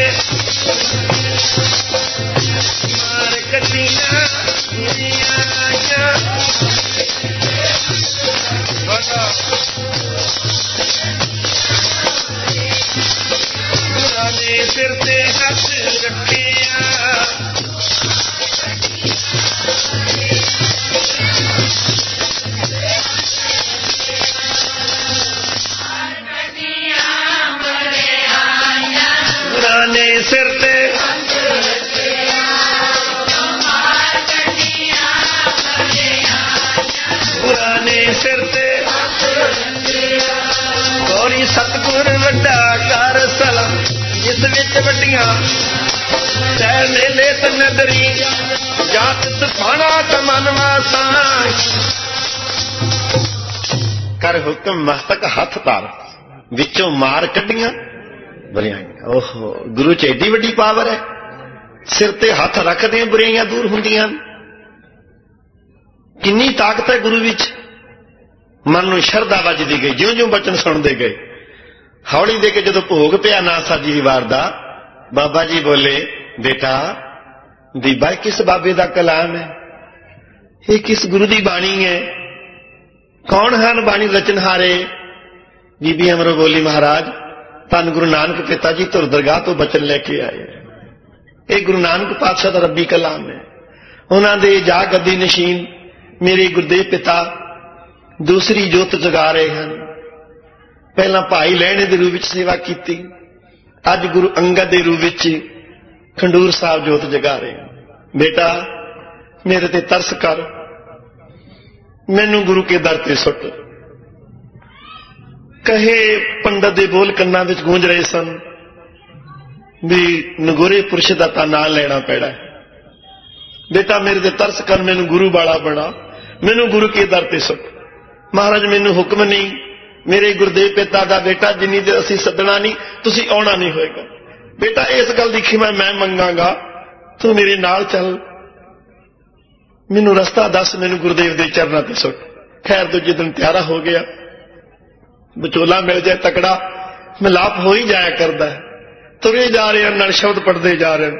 [SPEAKER 1] मार कड्डियां बुरियां गुरां दे सिर ते हथ रखिया। पुराने सिर ते पुराने सिर ते ਹੌਲੀ ਸਤਿਗੁਰ ਵੱਡਾ ਕਰ ਸਲਾ ਜਿਸ ਵਿੱਚ ਵੱਡੀਆਂ ਤੈ ਮੇਲੇ ਤੇ ਨਦਰੀ ਜਾਤ ਤਫਾਣਾ ਤਮਨ ਵਾਸਾ ਕਰ ਹੁਕਮ ਮਸਤਕ ਹੱਥ ਧਰ ਵਿੱਚੋਂ ਮਾਰ ਕੱਢੀਆਂ ਬੁਰਾਈਆਂ। ਓਹੋ ਗੁਰੂ ਚ ਏਡੀ ਵੱਡੀ ਪਾਵਰ ਹੈ, ਸਿਰ ਤੇ ਹੱਥ ਰੱਖਦੇ ਬੁਰਾਈਆਂ ਦੂਰ ਹੁੰਦੀਆਂ। ਕਿੰਨੀ ਤਾਕਤ ਹੈ ਗੁਰੂ ਵਿੱਚ। ਮਨ ਨੂੰ ਸ਼ਰਧਾ ਵੱਜਦੀ ਗਈ, ਜਿਉਂ ਜਿਉਂ ਬਚਨ ਸੁਣਦੇ ਗਏ। ਹੌਲੀ ਦੇ ਕੇ ਜਦੋਂ ਭੋਗ ਪਿਆ ਨਾ ਸਾਜੀ ਦੀ ਵਾਰ ਦਾ, ਬਾਬਾ ਜੀ ਬੋਲੇ ਬੇਟਾ ਬੀਬਾ ਕਿਸ ਬਾਬੇ ਦਾ ਕਲਾਮ ਹੈ, ਇਹ ਕਿਸ ਗੁਰੂ ਦੀ ਬਾਣੀ ਹੈ, ਕੌਣ ਹਨ ਬਾਣੀ ਰਚਨਹਾਰੇ। ਬੀਬੀ ਅਮਰੋ ਬੋਲੀ ਮਹਾਰਾਜ ਧੰਨ ਗੁਰੂ ਨਾਨਕ ਪਿਤਾ ਜੀ ਧੁਰ ਦਰਗਾਹ ਤੋਂ ਬਚਨ ਲੈ ਕੇ ਆਏ, ਇਹ ਗੁਰੂ ਨਾਨਕ ਪਾਤਸ਼ਾਹ ਦਾ ਰੱਬੀ ਕਲਾਮ ਹੈ। ਉਹਨਾਂ ਦੇ ਜਾ ਗੱਦੀ ਨਸ਼ੀਨ ਮੇਰੇ ਗੁਰਦੇਵ ਪਿਤਾ ਦੂਸਰੀ ਜੋਤ ਜਗਾ ਰਹੇ ਹਨ। ਪਹਿਲਾਂ ਭਾਈ ਲਹਿਣੇ ਦੇ ਰੂਪ ਵਿੱਚ ਸੇਵਾ ਕੀਤੀ, ਅੱਜ ਗੁਰੂ ਅੰਗਦ ਦੇ ਰੂਪ ਵਿੱਚ ਖੰਡੂਰ ਸਾਹਿਬ ਜੋਤ ਜਗਾ ਰਹੇ ਹਨ। ਬੇਟਾ ਮੇਰੇ ਤੇ ਤਰਸ ਕਰ, ਮੈਨੂੰ ਗੁਰੂ ਕੇ ਦਰ ਤੇ ਸੁੱਟ। ਕਹੇ ਪੰਡਤ ਦੇ ਬੋਲ ਕੰਨਾਂ ਵਿੱਚ ਗੂੰਜ ਰਹੇ ਸਨ ਵੀ ਨਗੋਰੇ ਪੁਰਸ਼ ਦਾ ਤਾਂ ਨਾਂ ਲੈਣਾ ਪੈਣਾ। ਬੇਟਾ ਮੇਰੇ ਤੇ ਤਰਸ ਕਰ, ਮੈਨੂੰ ਗੁਰੂ ਵਾਲਾ ਬਣਾ, ਮੈਨੂੰ ਗੁਰੂ ਕੇ ਦਰ ਤੇ ਸੁੱਟ। ਮਹਾਰਾਜ ਮੈਨੂੰ ਹੁਕਮ ਨਹੀਂ, ਮੇਰੇ ਗੁਰਦੇਵ ਪਿਤਾ ਦਾ ਬੇਟਾ ਜਿੰਨੀ ਦੇਰ ਅਸੀਂ ਸੱਦਣਾ ਨਹੀਂ ਤੁਸੀਂ ਆਉਣਾ ਨਹੀਂ ਹੋਏਗਾ। ਬੇਟਾ ਇਸ ਗੱਲ ਦੀ ਖਿਮਾ ਮੈਂ ਮੰਗਾਂਗਾ, ਤੂੰ ਮੇਰੇ ਨਾਲ ਚੱਲ, ਮੈਨੂੰ ਰਸਤਾ ਦੱਸ, ਮੈਨੂੰ ਗੁਰਦੇਵ ਦੇ ਚਰਨਾਂ ਤੇ ਸੁੱਟ। ਖੈਰ ਦੂਜੇ ਦਿਨ ਤਿਆਰਾ ਹੋ ਗਿਆ, ਵਿਚੋਲਾ ਮਿਲ ਜਾਏ ਤਕੜਾ, ਮਿਲਾਪ ਹੋ ਹੀ ਜਾਇਆ ਕਰਦਾ ਹੈ। ਤੁਰੇ ਜਾ ਰਹੇ ਹਨ, ਨਾਲ ਸ਼ਬਦ ਪੜ੍ਹਦੇ ਜਾ ਰਹੇ ਹਨ।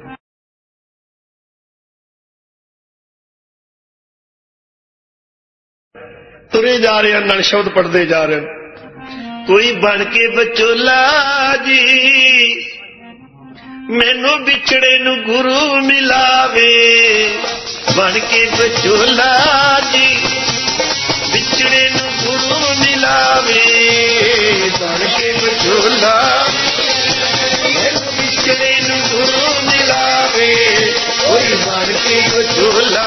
[SPEAKER 1] ਤੁਰੇ ਜਾ ਰਹੇ ਹਨ, ਨਾਲ ਸ਼ਬਦ ਪੜ੍ਹਦੇ ਜਾ ਰਹੇ ਹਨ। ਕੋਈ ਬਣ ਕੇ ਵਿਚੋਲਾ ਜੀ ਮੈਨੂੰ ਵਿਛੜੇ ਨੂੰ ਗੁਰੂ ਮਿਲਾਵੇ, ਬਣ ਕੇ ਵਿਚੋਲਾ ਜੀ ਵਿਛੜੇ ਨੂੰ ਗੁਰੂ ਮਿਲਾਵੇ, ਬਣ ਕੇ ਵਿਚੋਲਾ ਮੈਨੂੰ ਵਿਛੜੇ ਨੂੰ ਗੁਰੂ ਮਿਲਾਵੇ, ਕੋਈ ਬਣ ਕੇ ਵਿਚੋਲਾ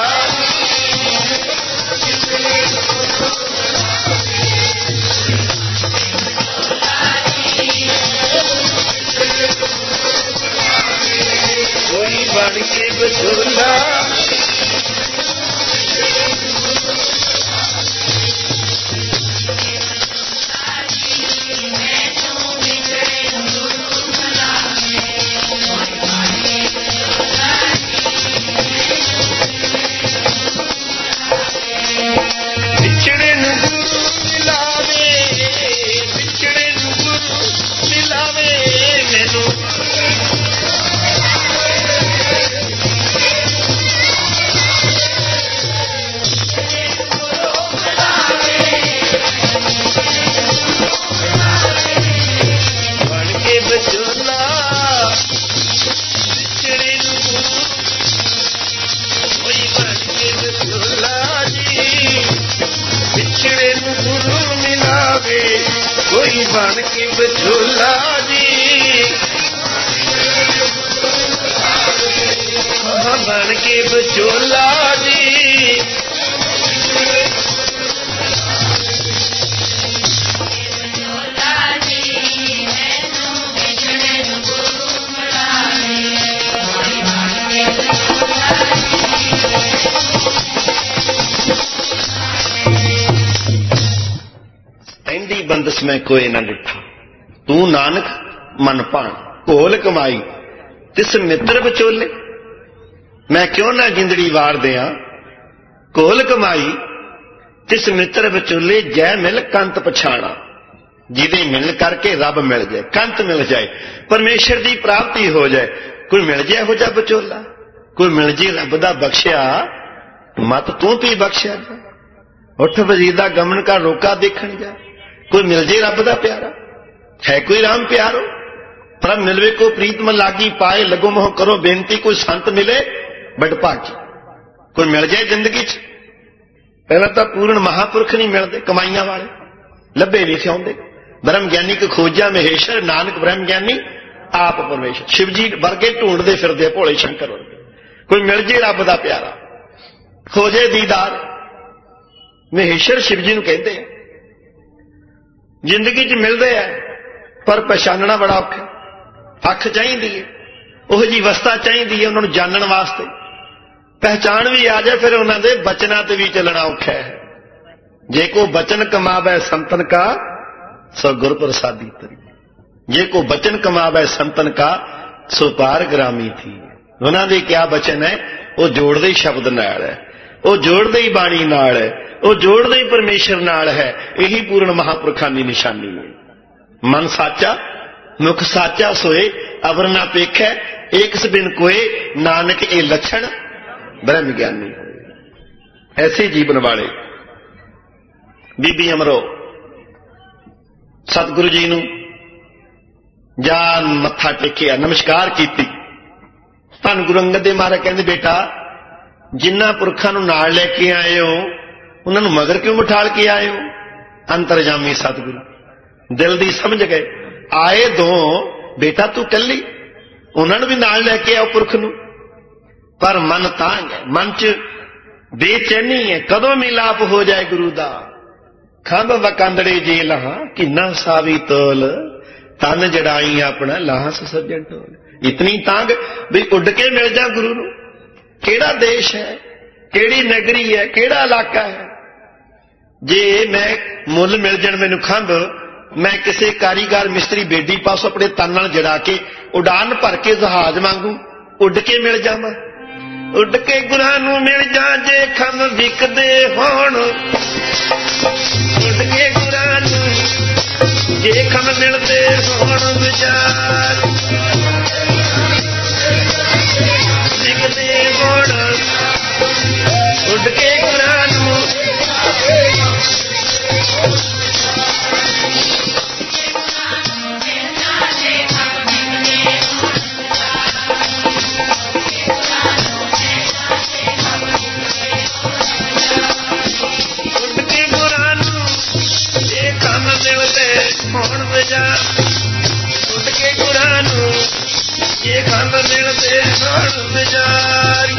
[SPEAKER 1] ਕੋਈ ਬਣ ਕੇ ਵਿਚੋਲਾ ਵਿਛੜੇ ਨੂੰ ਗੁਰੂ ਮਿਲਾਵੇ, ਵਿਛੜੇ ਨੂੰ ਗੁਰੂ ਮਿਲਾਵੇ, ਮੈਨੂੰ ਕੋਈ ਬਣ ਕੇ ਵਿਚੋਲਾ ਜੀ, ਹਾਂ ਬਣ ਕੇ ਵਿਚੋਲਾ ਜੀ, ਐਂਡੀ ਬੰਦਸ ਮੈਂ ਕੋਏ ਨਾ ਡਿਠਾ, ਤੂੰ ਨਾਨਕ ਮਨ ਭਾਣ ਘੋਲ ਕਮਾਈ ਤਿਸ ਮਿੱਤਰ ਵਿਚੋਲੇ। ਮੈਂ ਕਿਉਂ ਨਾ ਜਿੰਦੜੀ ਵਾਰ ਦਿਆਂ, ਘੋਲ ਕਮਾਈ ਤਿਸ ਮਿੱਤਰ ਵਿਚੋਲੇ, ਜੈ ਮਿਲ ਕੰਤ ਪਛਾਣਾ। ਜਿਹਦੇ ਮਿਲਣ ਕਰਕੇ ਰੱਬ ਮਿਲ ਜਾਏ, ਕੰਤ ਮਿਲ ਜਾਏ, ਪਰਮੇਸ਼ਰ ਦੀ ਪ੍ਰਾਪਤੀ ਹੋ ਜਾਏ। ਕੋਈ ਮਿਲ ਜਾਏ ਇਹੋ ਜਿਹਾ ਵਿਚੋਲਾ, ਕੋਈ ਮਿਲ ਜੇ ਰੱਬ ਦਾ ਬਖਸ਼ਿਆ, ਮਤ ਤੂੰ ਪੀ ਬਖਸ਼ਿਆ ਜਾ। ਉੱਠ ਵਜ਼ੀਰ ਦਾ ਗਮਨ ਕਰ ਰੋਕਾ ਦੇਖਣ ਜਾ। ਕੋਈ ਮਿਲ ਜੇ ਰੱਬ ਦਾ ਪਿਆਰਾ, ਹੈ ਕੋਈ ਰਾਮ ਪਿਆਰੋ, ਪ੍ਰਭ ਮਿਲਵੇ ਕੋ ਪ੍ਰੀਤਮ ਲਾਗੀ ਪਾਏ, ਲਗੋ ਮੋਹ ਕਰੋ ਬੇਨਤੀ, ਕੋਈ ਸੰਤ ਮਿਲੇ ਬੜ ਭਾਗੀ। ਕੋਈ ਮਿਲ ਜਾਏ ਜ਼ਿੰਦਗੀ 'ਚ। ਪਹਿਲਾਂ ਤਾਂ ਪੂਰਨ ਮਹਾਂਪੁਰਖ ਨਹੀਂ ਮਿਲਦੇ, ਕਮਾਈਆਂ ਵਾਲੇ ਲੱਭੇ ਨਹੀਂ ਸਿਆਉਂਦੇ। ਬ੍ਰਹਮ ਗਿਆਨੀ ਕੋ ਖੋਜਿਆ ਮਹੇਸ਼ਰ, ਨਾਨਕ ਬ੍ਰਹਮ ਗਿਆਨੀ ਆਪ ਪਰਮੇਸ਼ਰ। ਸ਼ਿਵ ਜੀ ਵਰਗੇ ਢੂੰਡਦੇ ਫਿਰਦੇ ਭੋਲੇ ਸ਼ੰਕਰ ਵਰਗੇ। ਕੋਈ ਮਿਲ ਜੇ ਰੱਬ ਦਾ ਪਿਆਰਾ, ਖੋਜੇ ਦੀਦਾਰ, ਮਹੇਸ਼ਰ ਸ਼ਿਵ ਜੀ ਨੂੰ ਕਹਿੰਦੇ ਆ। ਜ਼ਿੰਦਗੀ 'ਚ ਮਿਲਦੇ ਆ ਪਰ ਪਛਾਣਨਾ ਬੜਾ ਔਖਾ। ਅੱਖ ਚਾਹੀਦੀ ਹੈ, ਉਹੋ ਜਿਹੀ ਅਵਸਥਾ ਚਾਹੀਦੀ ਹੈ ਉਹਨਾਂ ਨੂੰ ਜਾਣਨ ਵਾਸਤੇ। ਪਹਿਚਾਣ ਵੀ ਆ ਜਾਏ ਫਿਰ ਉਹਨਾਂ ਦੇ ਬਚਨਾਂ ਤੇ ਵੀ ਚੱਲਣਾ ਔਖਾ ਹੈ। ਜੇ ਕੋ ਬਚਨ ਕਮਾਵੇ ਸੰਤਨ ਕਾ ਸੋ ਗੁਰ ਪ੍ਰਸਾਦੀ ਤਰੀ, ਜੇ ਕੋ ਬਚਨ ਕਮਾਵੇ ਸੰਤਨ ਕਾ ਸੋ ਪਾਰ ਗ੍ਰਾਮੀ ਥੀ। ਉਹਨਾਂ ਦੇ ਕਿਆ ਬਚਨ ਹੈ? ਉਹ ਜੋੜਦੇ ਹੀ ਸ਼ਬਦ ਨਾਲ ਹੈ, ਉਹ ਜੋੜਦੇ ਹੀ ਬਾਣੀ ਨਾਲ ਹੈ, ਉਹ ਜੋੜਦੇ ਹੀ ਪਰਮੇਸ਼ਰ ਨਾਲ ਹੈ। ਇਹੀ ਪੂਰਨ ਮਹਾਂਪੁਰਖਾਂ ਦੀ ਨਿਸ਼ਾਨੀ ਹੈ। ਮਨ ਸਾਚਾ ਮੁਖ ਸਾਚਾ ਸੋਏ ਅਵਰ ਨਾ ਪੇਖੈ, ਏਕਸ ਬਿਨ ਕੋਏ ਨਾਨਕ ਇਹ ਲੱਛਣ ਬ੍ਰਹਮ ਗਿਆਨੀ ਹੋਏ। ਐਸੇ ਜੀਵਨ ਵਾਲੇ ਬੀਬੀ ਅਮਰੋ ਸਤਿਗੁਰੂ ਜੀ ਨੂੰ ਜਾਂ ਮੱਥਾ ਟੇਕਿਆ, ਨਮਸਕਾਰ ਕੀਤੀ। ਧੰਨ ਗੁਰੂ ਅੰਗਦ ਦੇਵ ਮਹਾਰਾਜ ਕਹਿੰਦੇ, ਬੇਟਾ ਜਿਨ੍ਹਾਂ ਪੁਰਖਾਂ ਨੂੰ ਨਾਲ ਲੈ ਕੇ ਆਏ ਹੋ ਉਹਨਾਂ ਨੂੰ ਮਗਰ ਕਿਉਂ ਬਿਠਾਲ ਕੇ ਆਏ ਹੋ? ਅੰਤਰਜਾਮੀ ਸਤਿਗੁਰੂ ਦਿਲ ਦੀ ਸਮਝ ਗਏ। ਆਏ ਦੋ ਬੇਟਾ ਤੂੰ ਇਕੱਲੀ, ਉਹਨਾਂ ਨੂੰ ਵੀ ਨਾਲ ਲੈ ਕੇ ਆਓ ਪੁਰਖ ਨੂੰ। ਪਰ ਮਨ ਤਾਂਗ ਹੈ, ਮਨ 'ਚ ਬੇਚੈਨੀ ਹੈ, ਕਦੋਂ ਮਿਲਾਪ ਹੋ ਜਾਏ ਗੁਰੂ ਦਾ। ਖੰਭ ਵਕੰਦੜੇ ਜੇ ਲਾਹਾਂ ਕਿੰਨਾ ਸਾਵੀ ਤੋਲ, ਤਨ ਜੜਾਈ ਆਪਣਾ ਲਾਹਸ ਸੱਜਣ ਢੋਲ। ਇਤਨੀ ਤਾਂਗ ਵੀ ਉੱਡ ਕੇ ਮਿਲ ਜਾ ਗੁਰੂ ਨੂੰ। ਕਿਹੜਾ ਦੇਸ਼ ਹੈ, ਕਿਹੜੀ ਨਗਰੀ ਹੈ, ਕਿਹੜਾ ਇਲਾਕਾ ਹੈ? ਜੇ ਮੈਂ ਮੁੱਲ ਮਿਲ ਜਾਣ ਮੈਨੂੰ ਖੰਭ, ਮੈਂ ਕਿਸੇ ਕਾਰੀਗਰ ਮਿਸਤਰੀ ਬੇਦੀ ਪਾਸੋਂ ਆਪਣੇ ਤਨ ਨਾਲ ਜੜਾ ਕੇ ਉਡਾਨ ਭਰ ਕੇ ਜਹਾਜ਼ ਵਾਂਗੂ ਉੱਡ ਕੇ ਮਿਲ ਜਾਵਾਂ। ਉੱਡ ਕੇ ਗੁਰਾਂ ਨੂੰ ਮਿਲ ਜਾ ਜੇ ਖੰਭ ਵਿਕਦੇ ਹੋਣ, ਉੱਡ ਕੇ ਗੁਰਾਂ ਨੂੰ ਜੇ ਖੰਭ ਮਿਲਦੇ ਹੋਣ ਵਿਚਾਰ ਵਿਕਦੇ ਹੋਣ, ਉੱਡ ਕੇ ਗੁਰਾਂ ਨੂੰ ਹੋਣ ਵਿਚਾਰ, ਉੱਡ ਕੇ ਗੁਰਾਂ ਨੂੰ ਇਹ ਖੰਭ ਮਿਲਦੇ ਹੋਣ ਵਿਚਾਰ।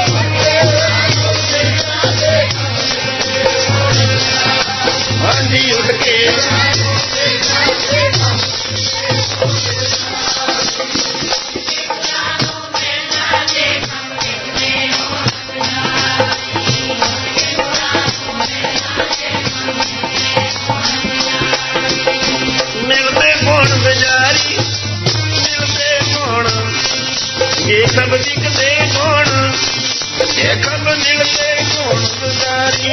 [SPEAKER 1] ਹਾਂਜੀ ਉੱਡ ਕੇ ਇਹ ਖੰਭ ਵਿਕਦੇ ਹੋਣ, ਇਹ ਖੰਭ ਮਿਲਦੇ ਹੋਣ ਗੁਜ਼ਾਰੀ।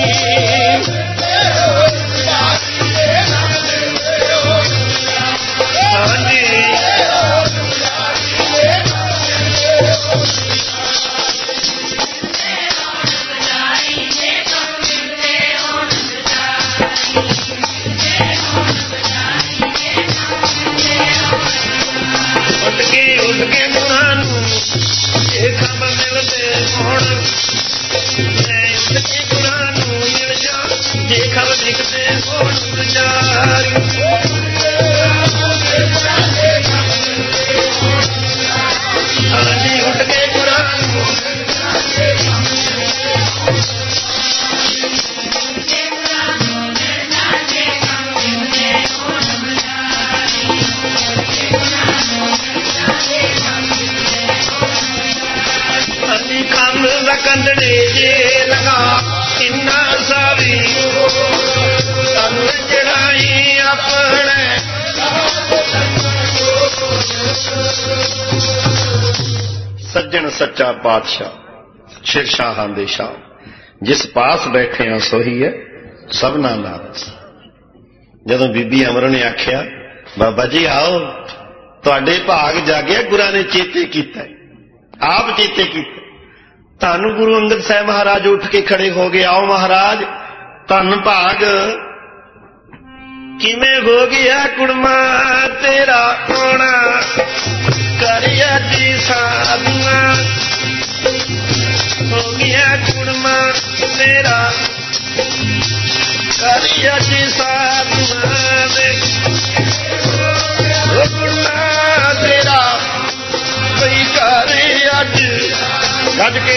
[SPEAKER 1] ਹਾਂਜੀ ਉੱਡ ਕੇ ਉੱਡ ਕੇ ਗੁਰਾਂ ਨੂੰ ਇਹ ਖੰਭ ਮਿਲਦੇ ਹੋਣ, ਮੈਂ ਉੱਡ ਕੇ ਗੁਰਾਂ ਨੂੰ ਮਿਲ ਜਾ ਜੇ ਖੰਭ ਵਿਕਦੇ ਹੋਣ ਵਿਚਾਰ। ਹਾਂਜੀ ਉੱਡ ਕੇ ਗੁਰਾਂ ਨੂੰ ਖੰਭ ਵਕੰਦੜੇ ਜੇ ਲਗਾ ਕਿੰਨਾ ਸਾਵੀ, ਤਨ ਚੜਾਈ ਆਪਣੇ। ਸੱਜਣ ਸੱਚਾ ਪਾਤਸ਼ਾਹ ਸ਼ਿਰ ਸ਼ਾਹਾਂ ਦੇ ਸ਼ਾਹ, ਜਿਸ ਪਾਸ ਬੈਠੇ ਆ ਸੋਹੀ ਹੈ ਸਭਨਾ ਲਾਲਚ। ਜਦੋਂ ਬੀਬੀ ਅਮਰ ਨੇ ਆਖਿਆ, ਬਾਬਾ ਜੀ ਆਓ, ਤੁਹਾਡੇ ਭਾਗ ਜਾਗਿਆ, ਗੁਰਾਂ ਨੇ ਚੇਤੇ ਕੀਤਾ, ਆਪ ਚੇਤੇ ਕੀਤਾ। ਧੰਨ ਗੁਰੂ ਅੰਗਦ ਸਾਹਿਬ ਮਹਾਰਾਜ ਉੱਠ ਕੇ ਖੜੇ ਹੋ ਗਏ। ਆਓ ਮਹਾਰਾਜ, ਧੰਨ ਭਾਗ ਕਿਵੇਂ ਹੋ ਗਿਆ ਕੁੜਮਾ ਤੇਰਾ ਆਉਣਾ, ਕਰਿਆ ਜੀ ਸਾਧੂਆਂ ਹੋ ਗਿਆ ਕੁੜਮਾ ਤੇਰਾ, ਕਰਿਆ ਜੀ ਸਾਧੂਆਂ ਦੇ ਕੁੜਮਾ ਤੇਰਾ ਬਈ ਕਰੇ ਅੱਜ ਗੱਜ ਕੇ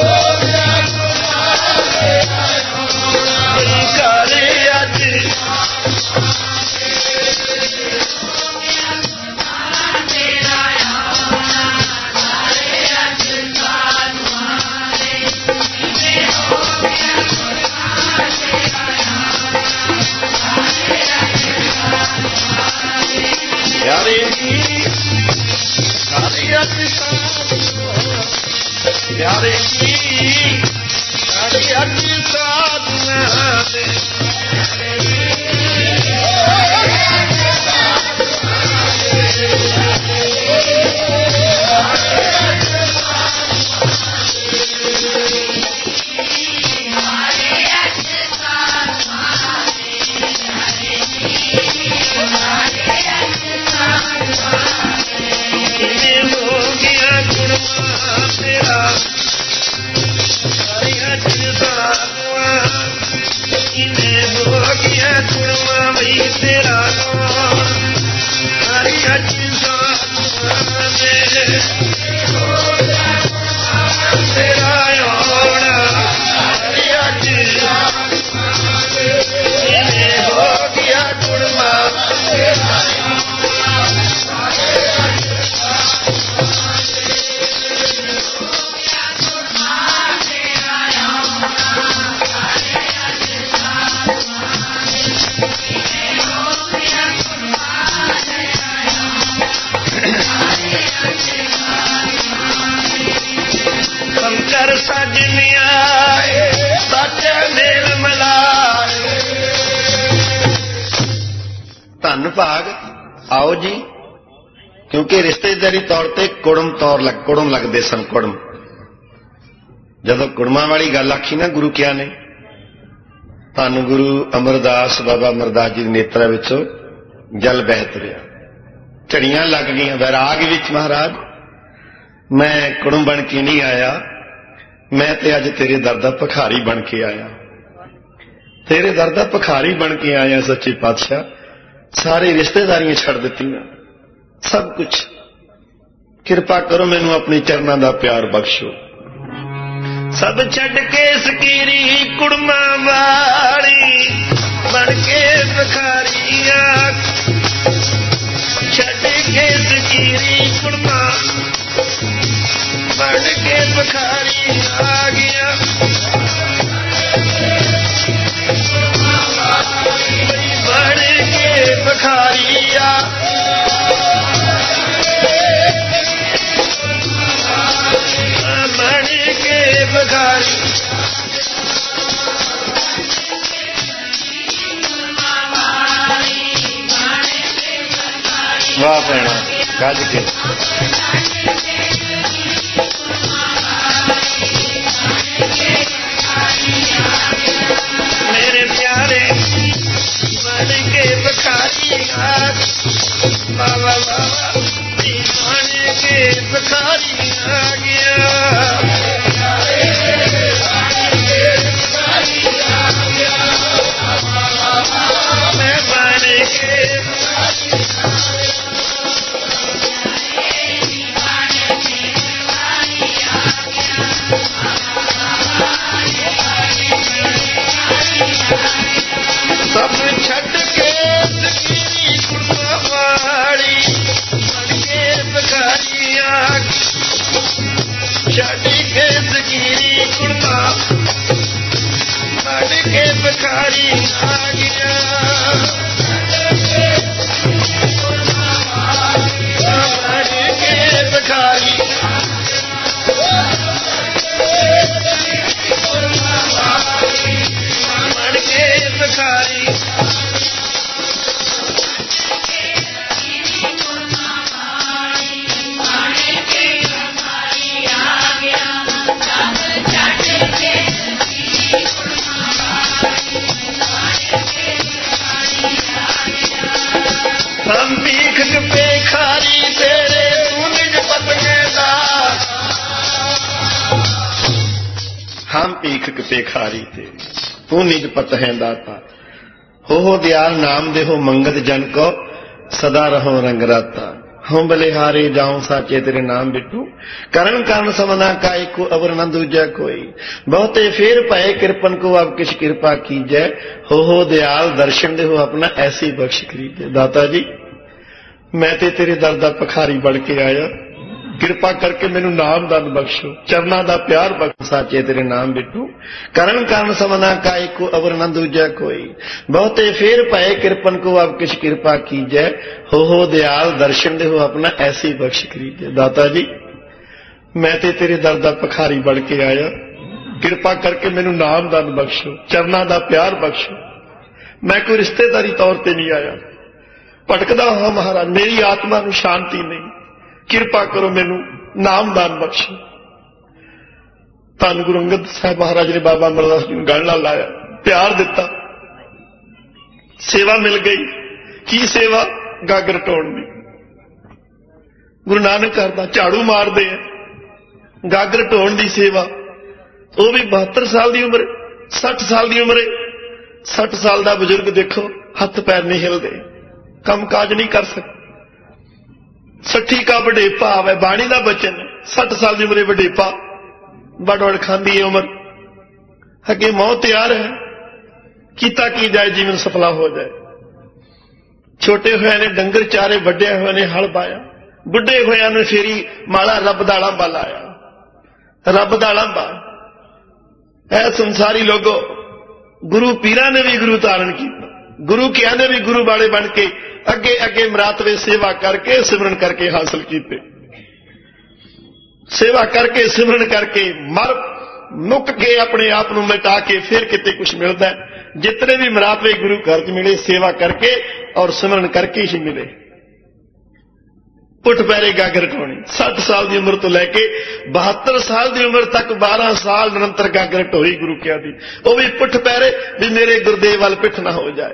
[SPEAKER 1] ਕਰੇ ਅੱਜ प्यारे जी सारी अज साधना दे ਧੰਨ ਭਾਗ ਆਓ ਜੀ। ਕਿਉਂਕਿ ਰਿਸ਼ਤੇਦਾਰੀ ਤੌਰ ਤੇ ਕੁੜਮ ਤੌਰ ਲੱਗ ਕੁੜਮ ਲੱਗਦੇ ਸਨ। ਕੁੜਮ ਜਦੋਂ ਕੁੜਮਾਂ ਵਾਲੀ ਗੱਲ ਆਖੀ ਨਾ ਗੁਰੂ ਕਿਆ ਨੇ, ਧੰਨ ਗੁਰੂ ਅਮਰਦਾਸ ਬਾਬਾ ਅਮਰਦਾਸ ਜੀ ਦੇ ਨੇਤਰਾਂ ਵਿੱਚੋਂ ਜਲ ਬਹਿ ਤੁਰਿਆ, ਝੜੀਆਂ ਲੱਗ ਗਈਆਂ ਵੈਰਾਗ ਵਿੱਚ। ਮਹਾਰਾਜ ਮੈਂ ਕੁੜਮ ਬਣ ਕੇ ਨਹੀਂ ਆਇਆ, ਮੈਂ ਤੇ ਅੱਜ ਤੇਰੇ ਦਰ ਦਾ ਭਿਖਾਰੀ ਬਣ ਕੇ ਆਇਆ, ਤੇਰੇ ਦਰ ਦਾ ਭਿਖਾਰੀ ਬਣ ਕੇ ਆਇਆ ਸੱਚੇ ਪਾਤਸ਼ਾਹ। ਸਾਰੇ ਰਿਸ਼ਤੇਦਾਰੀਆਂ ਛੱਡ ਦਿੱਤੀਆਂ, ਸਭ ਕੁਛ, ਕਿਰਪਾ ਕਰੋ ਮੈਨੂੰ ਆਪਣੇ ਚਰਨਾਂ ਦਾ ਪਿਆਰ ਬਖਸ਼ੋ। ਸਭ ਛੱਡ ਕੇ ਸਕੀਰੀ ਕੁੜਮਾਂ ਵਾਲੀ ਬਣ ਕੇ ਭਿਖਾਰੀਆਂ, ਛੱਡ ਕੇ ਸਕੀਰੀ ਕੁੜਮਾਂ ਬਣ ਕੇ ਭਿਖਾਰੀ ਆ ਗਿਆ। ਬਣ ਕੇ ਭਿਖਾਰੀ ਆ ਬਣ ਕੇ ਭਿਖਾਰੀ। ਵਾਹ ਭੈਣਾ ਗੱਜ ਕੇ ਮੇਰੇ ਪਿਆਰੇ ਬਣ ਕੇ ਭਿਖਾਰੀ ਆ ਬਾਬਾ ਬਾਬਾ ਬਣ ਕੇ ਭਿਖਾਰੀ ਆ ਗਿਆ। ਮੈਂ ਬਣ ਕੇ ਸਭ ਛੱਡ ਕੇ ਸਕੀਰੀ ਕੁੜਮਾਂ ਵਾਲੀ ਬਣ ਕੇ ਭਿਖਾਰੀ ਆ ਗਈ। ਛੱਡ ਕੇ ਸਕੀਰੀ ਕੁੜਮਾਂ ਬਣ ਕੇ ਭਿਖਾਰੀ ਆ ਗਿਆ। ਬਣ ਕੇ ਭਿਖਾਰੀ ਬਣ ਕੇ ਭਿਖਾਰੀ। हम भीख पे खारी तेरे तू निज पतंगे दा, हम भीख पे खारी तेरे तू निज पतहें दाता। हो हो दयाल नाम देहो मंगत जन को सदा रहो रंगराता। हम बलिहारे जाऊं साचे तेरे नाम बिटू करण कारण समना का एको अवर न दूजा कोई। बहुते फेर पाए कृपन को अब किस कृपा कीजै। हो हो दयाल दर्शन देहो अपना ऐसी बख्श करीजे। दाता जी मैं ते तेरे दर दा भिखारी बन के आया, किरपा करके मैनू नाम दान बख्शो, चरना दा प्यार बख्श साचे तेरे नाम बिटू करण कारण समना का एको अवर न दूजा कोई। बहुते फेर पाए कृपन को अब किस कृपा कीजै। हो हो दयाल दर्शन देहो अपना ऐसी बख्श करीजे। दाता जी
[SPEAKER 2] मैं ते तेरे दर दा भखारी बन के आया, किरपा करके मैनू नाम दान बख्शो, चरना दा प्यार बख्शो। मैं कोई रिश्तेदारी तौर पर नहीं आया, भटकदा हाँ महाराज, मेरी आत्मा नू शांति नहीं, किरपा करो मैनू नाम दान बख्शो। धन गुरु अंगद साहब महाराज ने बाबा अमरदास जी गल नाल लाया, प्यार दिता, सेवा मिल गई। की सेवा? गागर ढोण दी। गुरु नानक करदा झाड़ू मारदे है, गागर ढोण दी सेवा। वो भी बहत्तर साल की उम्र, सठ साल की उम्र, सठ साल का बजुर्ग देखो हथ पैर नहीं हिलते, कम काज नहीं कर सकते। सठी का वडेपा है, बाणी का बचन है, सठ साल की उम्र वडेपा, बड़ बड़ खांदी है उम्र, अगे मौत तैयार है, कीता की जाए जीवन सफला हो जाए। छोटे हुए ने डंगर चारे, वड्डे हुए ने हल पाया, बुढ़े हुए ने फेरी माला रब दा लांबा लाया, रब दा लांबा है। संसारी लोगों, गुरु पीरा ने भी गुरु धारण किया, गुरु किया ने भी गुरु वाले बन के अगे अगे मरातवे सेवा करके सिमरन करके हासिल किए, सेवा करके सिमरन करके मर मुक के अपने आप को मिटा के फिर किते कुछ मिलता है। जितने भी मरातवे गुरु घर च मिले सेवा करके और सिमरन करके ही मिले। पुठ पैरे गागर ढोणी, सठ साल की उम्र तो लैके बहत्तर साल की उम्र तक बारह साल निरंतर गागर ढोई गुरु क्या दी, वो भी पुठ पैरे भी मेरे गुरदेव वाल पिठ ना हो जाए।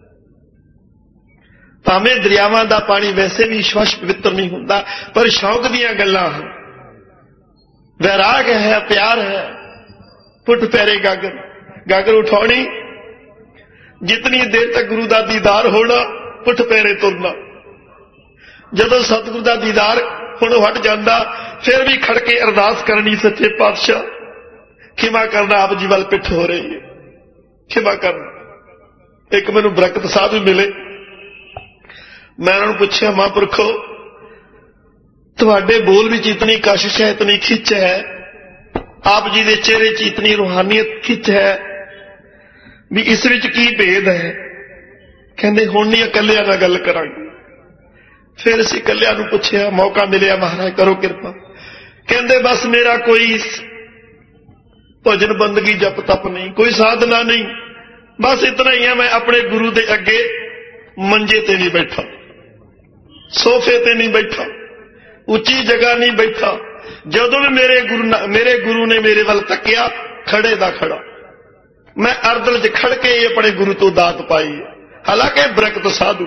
[SPEAKER 2] भावें दरियावां दा पानी वैसे भी स्वच्छ पवित्र नहीं हुंदा, पर शौक दीयां गल्लां हैं, वैराग है, प्यार है। पुठ पैरे गागर, गागर उठानी, जितनी देर तक गुरु दा दीदार होना, पुठ पैरे तुरना। जदों सतगुरु दा दीदार हुण हट जांदा, फिर भी खड़के अरदास करनी, सच्चे पातशाह खिमा करना, आप जी वाल पिठ हो रही है, खिमा करना। एक मैनू बरकत साधु मिले, मैं उन्होंने पूछा, महापुरखो तुहाडे बोल विच इतनी कशिश है, इतनी खिच है, आप जी दे चेहरे च इतनी रूहानियत खिच है, भी इस विच की भेद है? कहंदे हुण नहीं इकल्लियां नाल गल करांगे। फिर असीं इकल्लियां नूं पुछया, मौका मिलिया, महाराज करो किरपा। कहंदे बस मेरा कोई भजन बंदगी जप तप नहीं, कोई साधना नहीं, बस इतना ही है, मैं अपने गुरु दे अगे मंजे ते नहीं बैठा, सोफे ते नहीं बैठा, उच्ची जगह नहीं बैठा। जदों भी मेरे गुरु मेरे गुरु ने मेरे वाल तकिया, खड़े दा खड़ा, मैं अर्दल च खड़ के ही अपने गुरु तो दात पाई है, हालांकि बरकत साधु,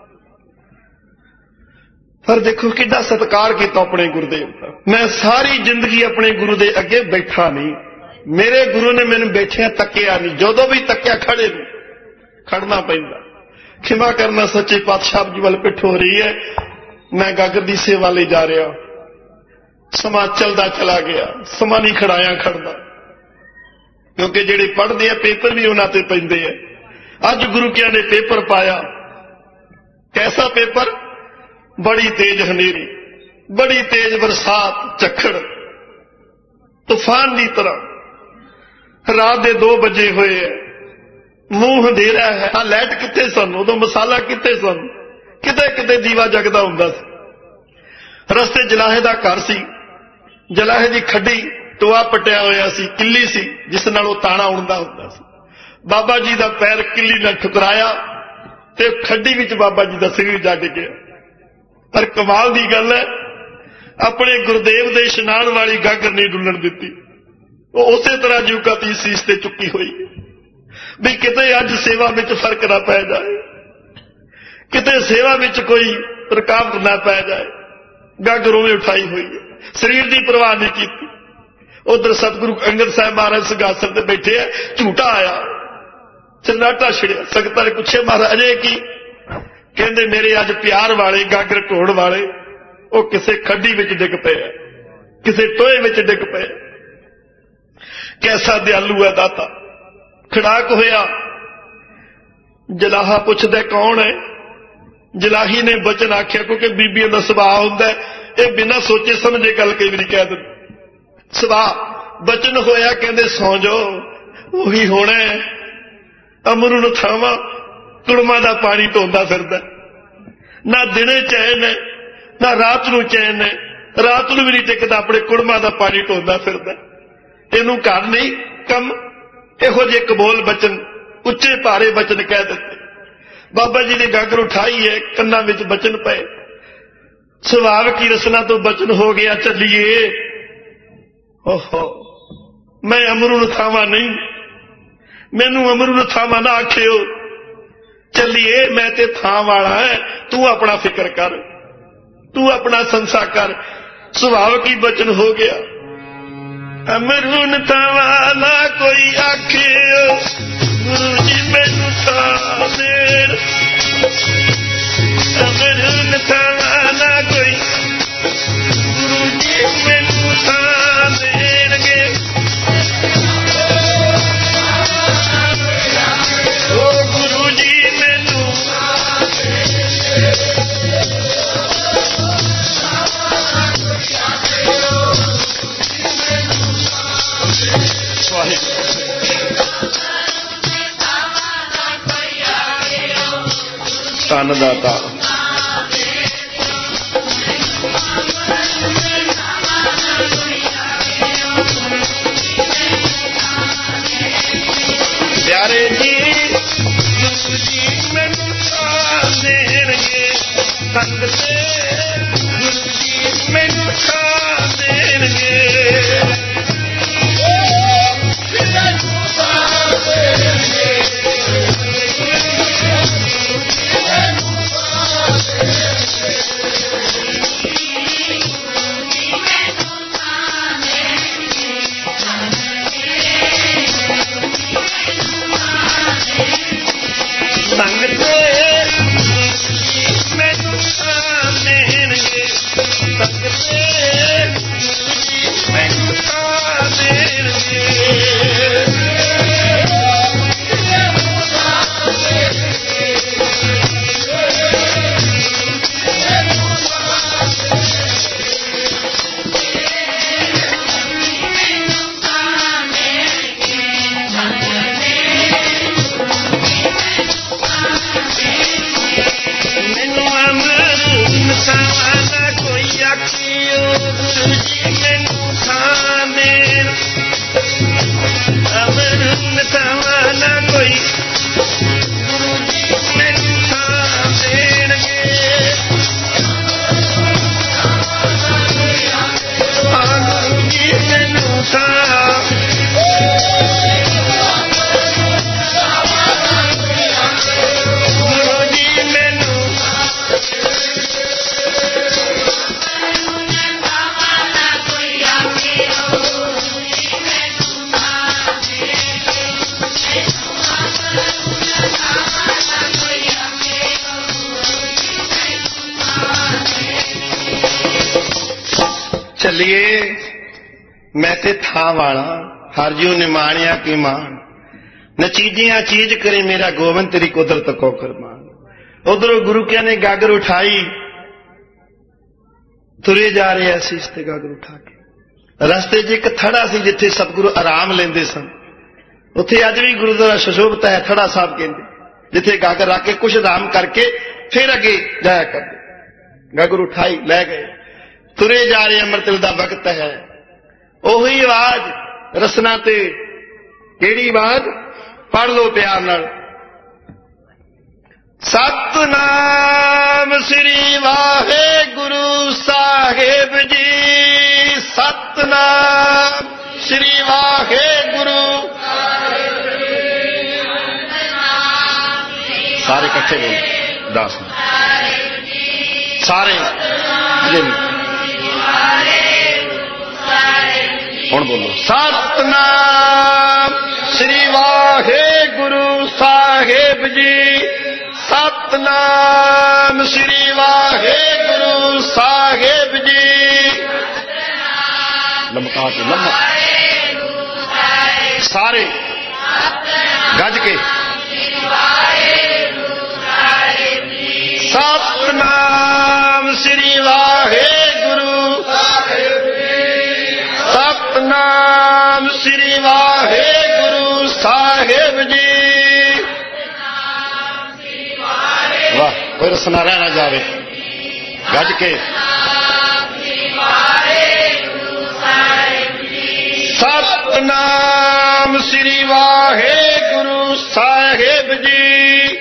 [SPEAKER 2] पर देखो कितना सत्कार किया अपने गुरुदेव का। मैं सारी जिंदगी अपने गुरु दे अगे बैठा नहीं, मेरे गुरु ने मैंने बैठिया तकिया नहीं, जदों भी तकिया खड़े नहीं, खड़ना पैंदा। खिमा करना, सच्चे पातशाह जी वाल पिठ हो रही है, मैं गागर की सेवा ले जा रहा, समा चलता चला गया, समा नहीं खड़ाया खड़ना, क्योंकि जेडे पढ़ते हैं पेपर भी उन्होंने ते पैंदे है। अज गुरु किया ने पेपर पाया, कैसा पेपर? बड़ी तेज हनेरी, बड़ी तेज बरसात, झक्खड़, तूफान की तरह। रात के दो बजे हुए है, मूह अंधेरा है, हाँ लाइट कितने सन, उदों मसाला कितने सन, किते किते दीवा जगदा हुंदा सी। रस्ते जलाहे दा घर सी, जलाहे दी खड्डी टोआ पटिया होया सी, किल्ली सी जिस नाल वो ताना उड़दा हुंदा सी। बाबा जी दा पैर किल्ली नाल ठुकराया ते खड्डी विच बाबा जी दा शरीर जा डिग्गिया। पर कमाल दी गल है, अपने गुरुदेव दे इशनान वाली गागर नहीं डुलण दित्ती, वो उसे तरह जूका ती सीस ते चुकी हुई भी किते अज सेवा विच फर्क ना पै जाए, किते सेवा विच कोई रुकावट ना पै जाए। गागर उवें उठाई हुई है, शरीर की परवाह नहीं की। उधर सतगुरु अंगद साहब महाराज सिंहासन पर बैठे है, झूठा आया, चन्नाटा छिड़िया। संगतां ने पूछे, महाराज अजे की? कहंदे मेरे अज प्यार वाले गागर ढोण वाले वो किसे खड्डी विच डिग पे, किसे टोए विच डिग पे। कैसा दयालु है दाता। खड़ाक होया, जलाहा पुछदा कौन है? जलाही ने बचन आख्या, क्योंकि बीबियों का सुभाव हुंदा है, ये बिना सोचे समझे गल कई बार कह दिंदे। सुभाव बचन होया, कहंदे सौ जाओ, उही होना है। अमरू नूं थावां कुड़मा दा पानी ढोंदा फिरदा, ना दिने चैन है ना रात नूं चैन है, ਰਾਤ ਨੂੰ ਵੀ ਨਹੀਂ ਟਿਕਦਾ, ਆਪਣੇ ਕੁੜਮਾਂ ਦਾ ਪਾਣੀ ਢੋਂਦਾ ਫਿਰਦਾ। ਇਹਨੂੰ ਘਰ ਨਹੀਂ ਕੰਮ। ਇਹੋ ਜਿਹੇ ਕਬੋਲ ਬਚਨ, ਉੱਚੇ ਭਾਰੇ ਬਚਨ ਕਹਿ ਦਿੱਤੇ। ਬਾਬਾ ਜੀ ਨੇ ਗਾਗਰ ਉਠਾਈ ਹੈ, ਕੰਨਾਂ ਵਿੱਚ ਬਚਨ ਪਏ। ਸੁਭਾਵਿਕ ਹੀ ਰਸਨਾ ਤੋਂ ਬਚਨ ਹੋ ਗਿਆ, ਚੱਲੀਏ। ਓਹੋ, ਮੈਂ ਅਮਰੂ ਨੂੰ ਥਾਵਾਂ ਨਹੀਂ, ਮੈਨੂੰ ਅਮਰੂ ਨੂੰ ਥਾਵਾਂ ਨਾ ਆਖਿਓ। ਚੱਲੀਏ, ਮੈਂ ਤੇ ਥਾਂ ਵਾਲਾ ਹੈ, ਤੂੰ ਆਪਣਾ ਫਿਕਰ ਕਰ, ਤੂੰ ਆਪਣਾ ਸੰਸਾ ਕਰ। ਸੁਭਾਵਿਕ ਹੀ ਬਚਨ ਹੋ ਗਿਆ। ਅਮਰੂ ਨੂੰ ਥਾਵਾਂ ਨਾ ਕੋਈ ਆਖਿਓ, ਗੁਰੂ ਜੀ ਮੈਨੂੰ ਥਾਂ ਦੇਣ। ਅਮਰੂ ਨੂੰ ਥਾਵਾਂ ਨਾ ਕੋਈ, ਗੁਰੂ ਜੀ ਮੈਨੂੰ ਥਾਂ ਦੇਣਗੇ। ਓ ਗੁਰੂ ਜੀ ਮੈਨੂੰ ਧੰਨ ਦਾਤਾ। ਪਿਆਰੇ ਜੀ ਗੁਰੂ ਜੀ ਮੈਨੂੰ ਥਾਂ ਦੇਣਗੇ, ਸੰਗਤ ਗੁਰੂ ਜੀ ਮੈਨੂੰ ਥਾਂ ਦੇਣਗੇ। ਚੱਲੀਏ, ਮੈਂ ਤੇ ਥਾਂ ਵਾਲਾ, ਹਰ ਜਿਉ ਨਿਮਾਣਿਆ ਕੀ ਮਾਨ। ਨਚੀਜੀਆਂ ਚੀਜ਼ ਕਰੇ ਮੇਰਾ ਗੋਬਿੰਦ, ਤੇਰੀ ਕੁਦਰਤ ਕੋ ਕੁਰਬਾਨ। ਉਧਰੋਂ ਗੁਰੂ ਕਿਆ ਨੇ ਗਾਗਰ ਉਠਾਈ, ਤੁਰੇ ਜਾ ਰਹੇ ਅਸੀਸ ਤੇ ਗਾਗਰ ਉਠਾ ਕੇ। ਰਸਤੇ 'ਚ ਇੱਕ ਥੜਾ ਸੀ ਜਿੱਥੇ ਸਤਿਗੁਰੂ ਆਰਾਮ ਲੈਂਦੇ ਸਨ। ਉੱਥੇ ਅੱਜ ਵੀ ਗੁਰਦੁਆਰਾ ਸੁਸ਼ੋਭਿਤ ਹੈ, ਥੜਾ ਸਾਹਿਬ ਕਹਿੰਦੇ, ਜਿੱਥੇ ਗਾਗਰ ਰੱਖ ਕੇ ਕੁਛ ਆਰਾਮ ਕਰਕੇ ਫਿਰ ਅੱਗੇ ਜਾਇਆ ਕਰਦੇ। ਗਾਗਰ ਉਠਾਈ ਲੈ ਗਏ, ਤੁਰੇ ਜਾ ਰਹੇ। ਅੰਮ੍ਰਿਤ ਦਾ ਵਕਤ ਹੈ। ਉਹੀ ਆਵਾਜ਼ ਰਸਨਾ ਤੇ, ਕਿਹੜੀ ਆਵਾਜ਼? ਪੜ੍ਹ ਲਓ ਪਿਆਰ ਨਾਲ। ਸਤਨਾਮ ਸ੍ਰੀ ਵਾਹਿਗੁਰੂ ਸਾਹਿਬ ਜੀ, ਸਤਨਾਮ ਸ੍ਰੀ ਵਾਹਿਗੁਰੂ। ਸਾਰੇ ਇਕੱਠੇ ਬੋਲੋ, ਦਸ ਸਾਰੇ ਹੁਣ ਬੋਲੋ। ਸਤਨਾਮ ਸ੍ਰੀ ਵਾਹਿਗੁਰੂ ਸਾਹਿਬ ਜੀ, ਸਤਨਾਮ ਸ੍ਰੀ ਵਾਹਿਗੁਰੂ ਸਾਹਿਬ ਜੀ। ਲਮਕਾ ਕੇ ਲੰਮਾ ਸਾਰੇ ਗੱਜ ਕੇ। ਸਤਨਾਮ ਸ੍ਰੀ ਵਾਹਿਗੁਰੂ, ਸਤਨਾਮ ਸ੍ਰੀ ਵਾਹਿਗੁਰੂ ਸਾਹਿਬ ਜੀ। ਵਾਹ, ਕੋਈ ਰਸਨਾ ਰਹਿ ਨਾ ਜਾਵੇ, ਗੱਜ ਕੇ। ਸਤਨਾਮ ਸ੍ਰੀ ਵਾਹਿਗੁਰੂ ਸਾਹਿਬ ਜੀ।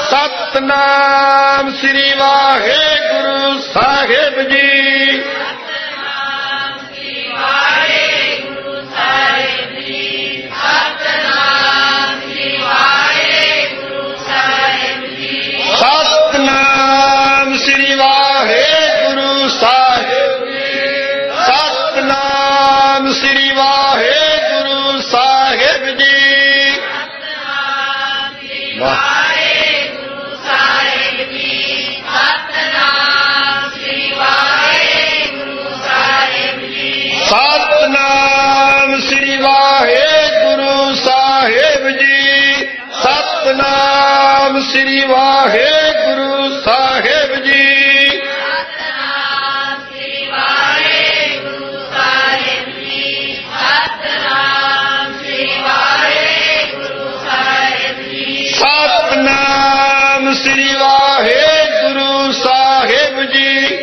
[SPEAKER 2] ਸਤਨਾਮ ਸ੍ਰੀ ਵਾਹਿਗੁਰੂ ਸਾਹਿਬ ਜੀ।
[SPEAKER 3] ਸਤਨਾਮ ਸ੍ਰੀ ਵਾਹਿਗੁਰੂ ਸਾਹਿਬ ਜੀ। ਸਤਨਾਮ ਸ੍ਰੀ ਵਾਹਿਗੁਰੂ ਸਾਹਿਬ ਜੀ।
[SPEAKER 2] ਸਤਨਾਮ ਸ੍ਰੀ ਵਾਹਿਗੁਰੂ ਸਾਹਿਬ ਜੀ। ਸਤਨਾਮ ਸ੍ਰੀ ਵਾਹਿਗੁਰੂ ਸਾਹਿਬ ਜੀ।
[SPEAKER 3] ਸਤਨਾਮ ਸ੍ਰੀ
[SPEAKER 2] ਵਾਹ।
[SPEAKER 3] ਵਾਹਿਗੁਰੂ ਸਾਹਿਬ ਜੀ। ਸਤਨਾਮ ਸ੍ਰੀ ਵਾਹਿਗੁਰੂ ਸਾਹਿਬ ਜੀ।
[SPEAKER 2] ਸਤਨਾਮ ਸ੍ਰੀ ਵਾਹਿਗੁਰੂ ਸਾਹਿਬ ਜੀ। ਸਤਨਾਮ ਸ੍ਰੀ ਵਾਹਿਗੁਰੂ ਸਾਹਿਬ ਜੀ।
[SPEAKER 3] ਸਤਨਾਮ ਸ੍ਰੀ ਵਾਹਿਗੁਰੂ ਸਾਹਿਬ ਜੀ। ਸਤਨਾਮ ਸ੍ਰੀ ਵਾਹਿਗੁਰੂ ਸਾਹਿਬ ਜੀ।
[SPEAKER 2] ਸਤਨਾਮ ਸ੍ਰੀ ਵਾਹਿਗੁਰੂ ਸਾਹਿਬ ਜੀ।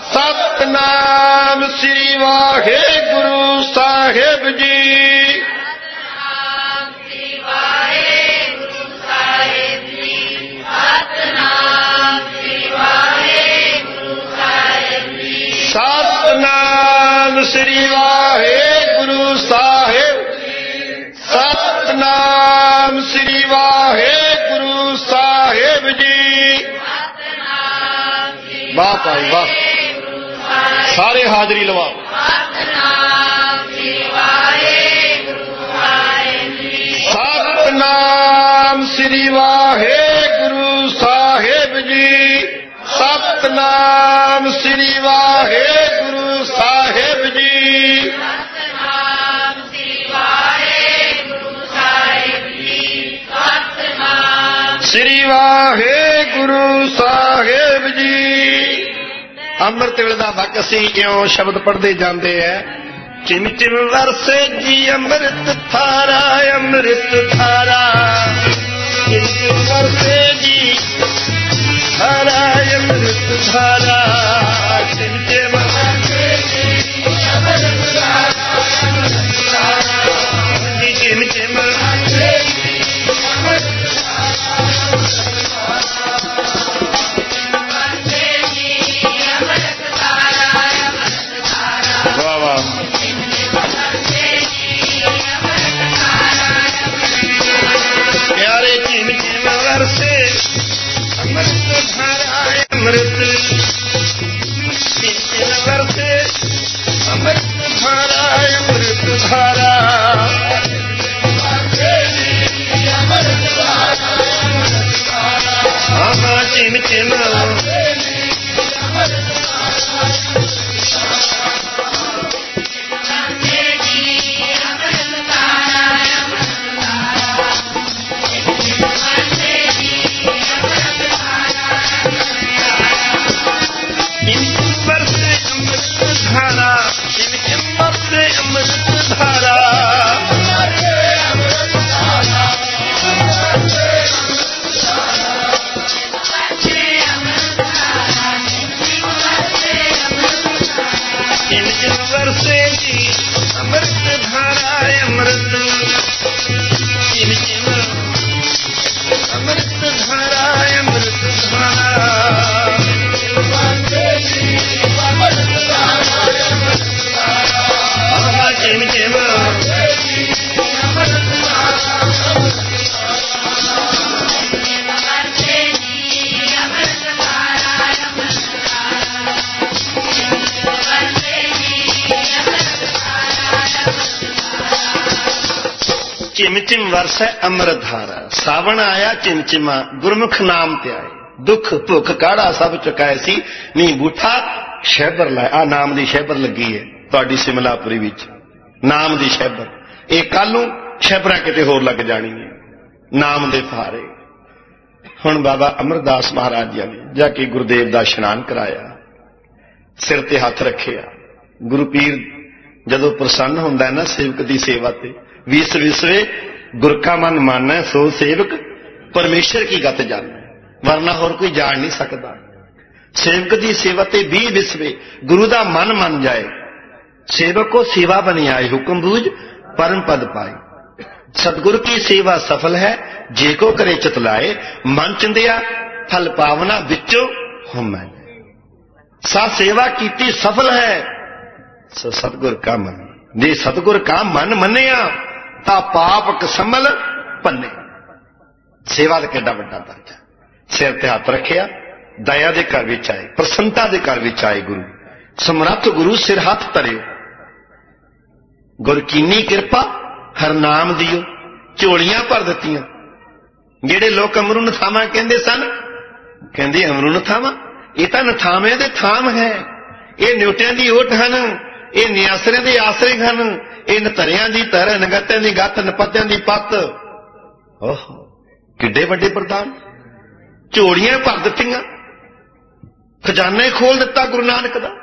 [SPEAKER 2] ਸਤਨਾਮ ਸ੍ਰੀ ਵਾਹਿਗੁਰੂ ਸਾਹਿਬ ਜੀ।
[SPEAKER 3] ਸਤਨਾਮ ਸ੍ਰੀ ਵਾਹਿਗੁਰੂ ਸਾਹਿਬ ਜੀ। ਸਤਨਾਮ ਸ੍ਰੀ ਵਾਹਿਗੁਰੂ ਸਾਹਿਬ ਜੀ।
[SPEAKER 2] ਸਤਨਾਮ ਸ੍ਰੀ ਵਾਹਿਗੁਰੂ ਸਾਹਿਬ ਜੀ। ਸਤਨਾਮ ਸ੍ਰੀ ਵਾਹਿਗੁਰੂ ਸਾਹਿਬ ਜੀ।
[SPEAKER 3] ਸਤਨਾਮ ਸ੍ਰੀ
[SPEAKER 2] ਵਾਹ ਭਾਈ ਵਾਹ।
[SPEAKER 3] ਵਾਹਿਗੁਰੂ ਸਾਹਿਬ।
[SPEAKER 2] ਸਾਰੇ ਹਾਜ਼ਰੀ ਲਵਾਓ।
[SPEAKER 3] ਸਤਨਾਮ ਸ੍ਰੀ ਵਾਹਿਗੁਰੂ ਸਾਹਿਬ ਜੀ।
[SPEAKER 2] ਸਤਨਾਮ ਸ੍ਰੀ ਵਾਹਿਗੁਰੂ ਸਾਹਿਬ ਜੀ। ਸਤਨਾਮ ਸ੍ਰੀ ਵਾਹਿਗੁਰੂ ਸਾਹਿਬ ਜੀ।
[SPEAKER 3] ਸਤਨਾਮ ਸ੍ਰੀ ਵਾਹਿਗੁਰੂ ਸਾਹਿਬ ਜੀ। ਸਤਨਾਮ
[SPEAKER 2] ਸ੍ਰੀ ਵਾਹਿਗੁਰੂ ਸਾਹਿਬ ਜੀ। ਅੰਮ੍ਰਿਤ ਵੇਲੇ ਦਾ ਵਕਤ ਅਸੀਂ ਇਉਂ ਸ਼ਬਦ ਪੜ੍ਹਦੇ ਜਾਂਦੇ ਐ। ਚਿਮ ਚਿਮ ਵਰਸੇ ਜੀ ਅੰਮ੍ਰਿਤ ਧਾਰਾ, ਅੰਮ੍ਰਿਤ ਧਾਰਾ। ਚਿਮ ਚਿਮ ਵਰਸੇ ਜੀ ਧਾਰਾ, ਅੰਮ੍ਰਿਤ ਧਾਰਾ। ਚਿਮ ਚਿਮ ਵਰਸੇ ਜੀ ਅੰਮ੍ਰਿਤ ਧਾਰਾ, ਅੰਮ੍ਰਿਤ ਧਾਰਾ। ਜੀ ਚਿਮ ਚਿਮ ਵਰਸੇ ਜੀ ਅੰਮ੍ਰਿਤ ਵਾਹ ਵਾਹ। ਪਿਆਰੇ ਚਿਮ ਚਿਮ ਵਰਸੇ ਅੰਮ੍ਰਿਤ ਧਾਰਾ, ਅੰਮ੍ਰਿਤ। ਚਿਮ ਚਿਮ ਵਰਸੇ ਅੰਮ੍ਰਿਤ ਧਾਰਾ, ਅੰਮ੍ਰਿਤ ਧਾਰਾ। ਹਾਂ ਚਿਮ ਚਿਮ ਚਿਮ ਚਿਮ ਵਰਸੈ ਅੰਮ੍ਰਿਤ ਧਾਰਾ। ਸਾਵਣ ਆਇਆ ਚਿਮਚਿਮਾ, ਗੁਰਮੁਖ ਨਾਮ ਤੇ ਆਏ। ਦੁੱਖ ਭੁੱਖ ਕਾੜਾ ਸਭ ਚੁਕਾਏ ਸੀ, ਨੀ ਬੂਠਾ ਸ਼ਹਿਬਰ ਲੈ। ਆ ਨਾਮ ਦੀ ਸ਼ਹਿਬਰ ਲੱਗੀ ਹੈ ਤੁਹਾਡੀ ਸਿਮਲਾਪੁਰੀ ਵਿੱਚ, ਨਾਮ ਦੀ ਸ਼ਹਿਬਰ। ਇਹ ਕੱਲ ਨੂੰ ਸ਼ਹਿਬਰਾਂ ਕਿਤੇ ਹੋਰ ਲੱਗ ਜਾਣੀ ਹੈ ਨਾਮ ਦੇ ਸਹਾਰੇ। ਹੁਣ ਬਾਬਾ ਅਮਰਦਾਸ ਮਹਾਰਾਜ ਜੀ ਨੇ ਜਾ ਕੇ ਗੁਰਦੇਵ ਦਾ ਇਸ਼ਨਾਨ ਕਰਾਇਆ, ਸਿਰ ਤੇ ਹੱਥ ਰੱਖਿਆ। ਗੁਰੂ ਪੀਰ ਜਦੋਂ ਪ੍ਰਸੰਨ ਹੁੰਦਾ ਹੈ ਨਾ ਸੇਵਕ ਦੀ ਸੇਵਾ ਤੇ, ਵਿਸ ਵਿਸਵੇ ਗੁਰ ਕਾ ਮਨ ਮਾਨੈ ਸੋ ਸੇਵਕ ਪਰਮੇਸ਼ਰ ਕੀ ਗਤ ਜਾਣੈ, ਵਰਨਾ ਹੋਰ ਕੋਈ ਜਾਣ ਨਹੀਂ ਸਕਦਾ। ਸੇਵਕ ਦੀ ਸੇਵਾ ਤੇ ਵੀਹ ਵਿਸਵੇ ਗੁਰੂ ਦਾ ਮਨ ਮੰਨ ਜਾਏ। ਸੇਵਕ ਕੋ ਸੇਵਾ ਬਣੀ ਆਏ, ਹੁਕਮ ਬੂਝ परम पद पाए। सतगुर की सेवा सफल है, जे को करे चितलाए, मन चिंदिया फल पावना विचों होमै। सा सेवा कीती सफल है, सो सतगुर का मन। जे सतगुर का मन मन्निया ता पाप कसमल भन्ने। सेवा का कितना बड़ा दर्जा। सिर ते हाथ रखिया, दया के घर विच आए, प्रसन्नता के घर विच आए गुरु। समर्थ गुरु सिर हाथ धरियो, गुर कीनी किरपा हर नाम दियो। झोलियां भर दित्तियां। जेड़े लोग अमरू नथावां कहंदे सन, कहंदे अमरू नथावां, ये तां नथावें दे थाम है, ये न्योटियां दी ओट हन, ये नियासरे दे आसरे हन, ये नतरियां दी तर, नगत्यां दी गत, नपत्यां दी पत। ओहो किड्डे वड्डे प्रधान। झोलियां भर दित्तियां, खजाना ही खोल दिता गुरु नानक दा।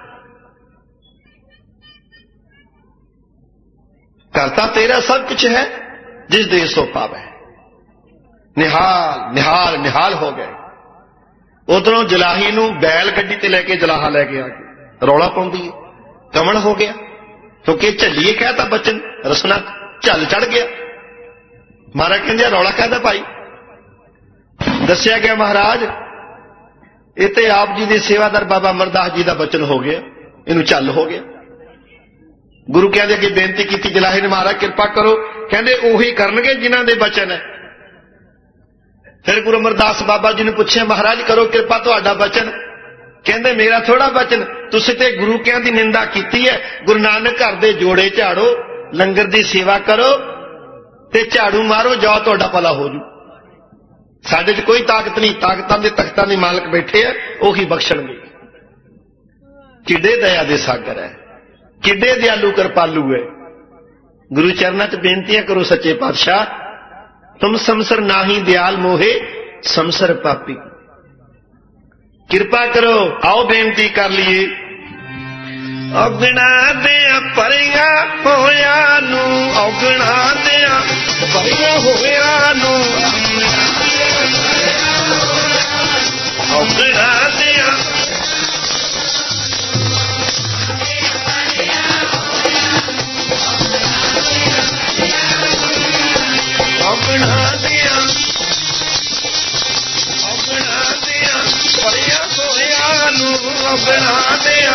[SPEAKER 2] करता तेरा सब कुछ है, जिस दे सो पावे। निहाल निहाल निहाल हो गए। उधरों जलाही नूं बैल गड्डी ते लेके जलाहा लेके आके रौला पाउंदी है, कमण हो गया, क्योंकि झल्लीए कहता बचन, रसना झल चढ़ गया। महाराज कहंदे रौला कहता भाई। दस्या गया महाराज इत्थे आप जी दे सेवादार बाबा अमरदास जी का बचन हो गया, इनू झल हो गया। गुरु कहते अगे बेनती की जलाही ने, महाराज कृपा करो। कहते उही करनगे जिन्हां दे बचन है। फिर गुरु अमरदास बाबा जी ने पूछा, महाराज करो कृपा, तुहाडा बचन। कहते मेरा थोड़ा बचन, तुसीं ते गुरु कहण दी निंदा कीती है। गुरु नानक घर दे जोड़े झाड़ो, लंगर दी सेवा करो ते झाड़ू मारो, जाओ तुहाडा भला हो जू। साडे च कोई ताकत नहीं, ताकतां दे तख्तां दे मालक बैठे है, उही बख्शणगे। किड्डे दया दे सागर है, किड्डे दयालु कृपालु है। गुरु चरणा च बेनतियां करो सच्चे पातशाह, तुम समसर नाही दयाल मोहे समसर पापी। कृपा करो, आओ बेनती कर लिए। औगणा दिया परिया होया नू, औगणा दिया परिया होया नू, औगणा दिया औगणा दिया औगणा दिया परिया होया नू, औगणा दिया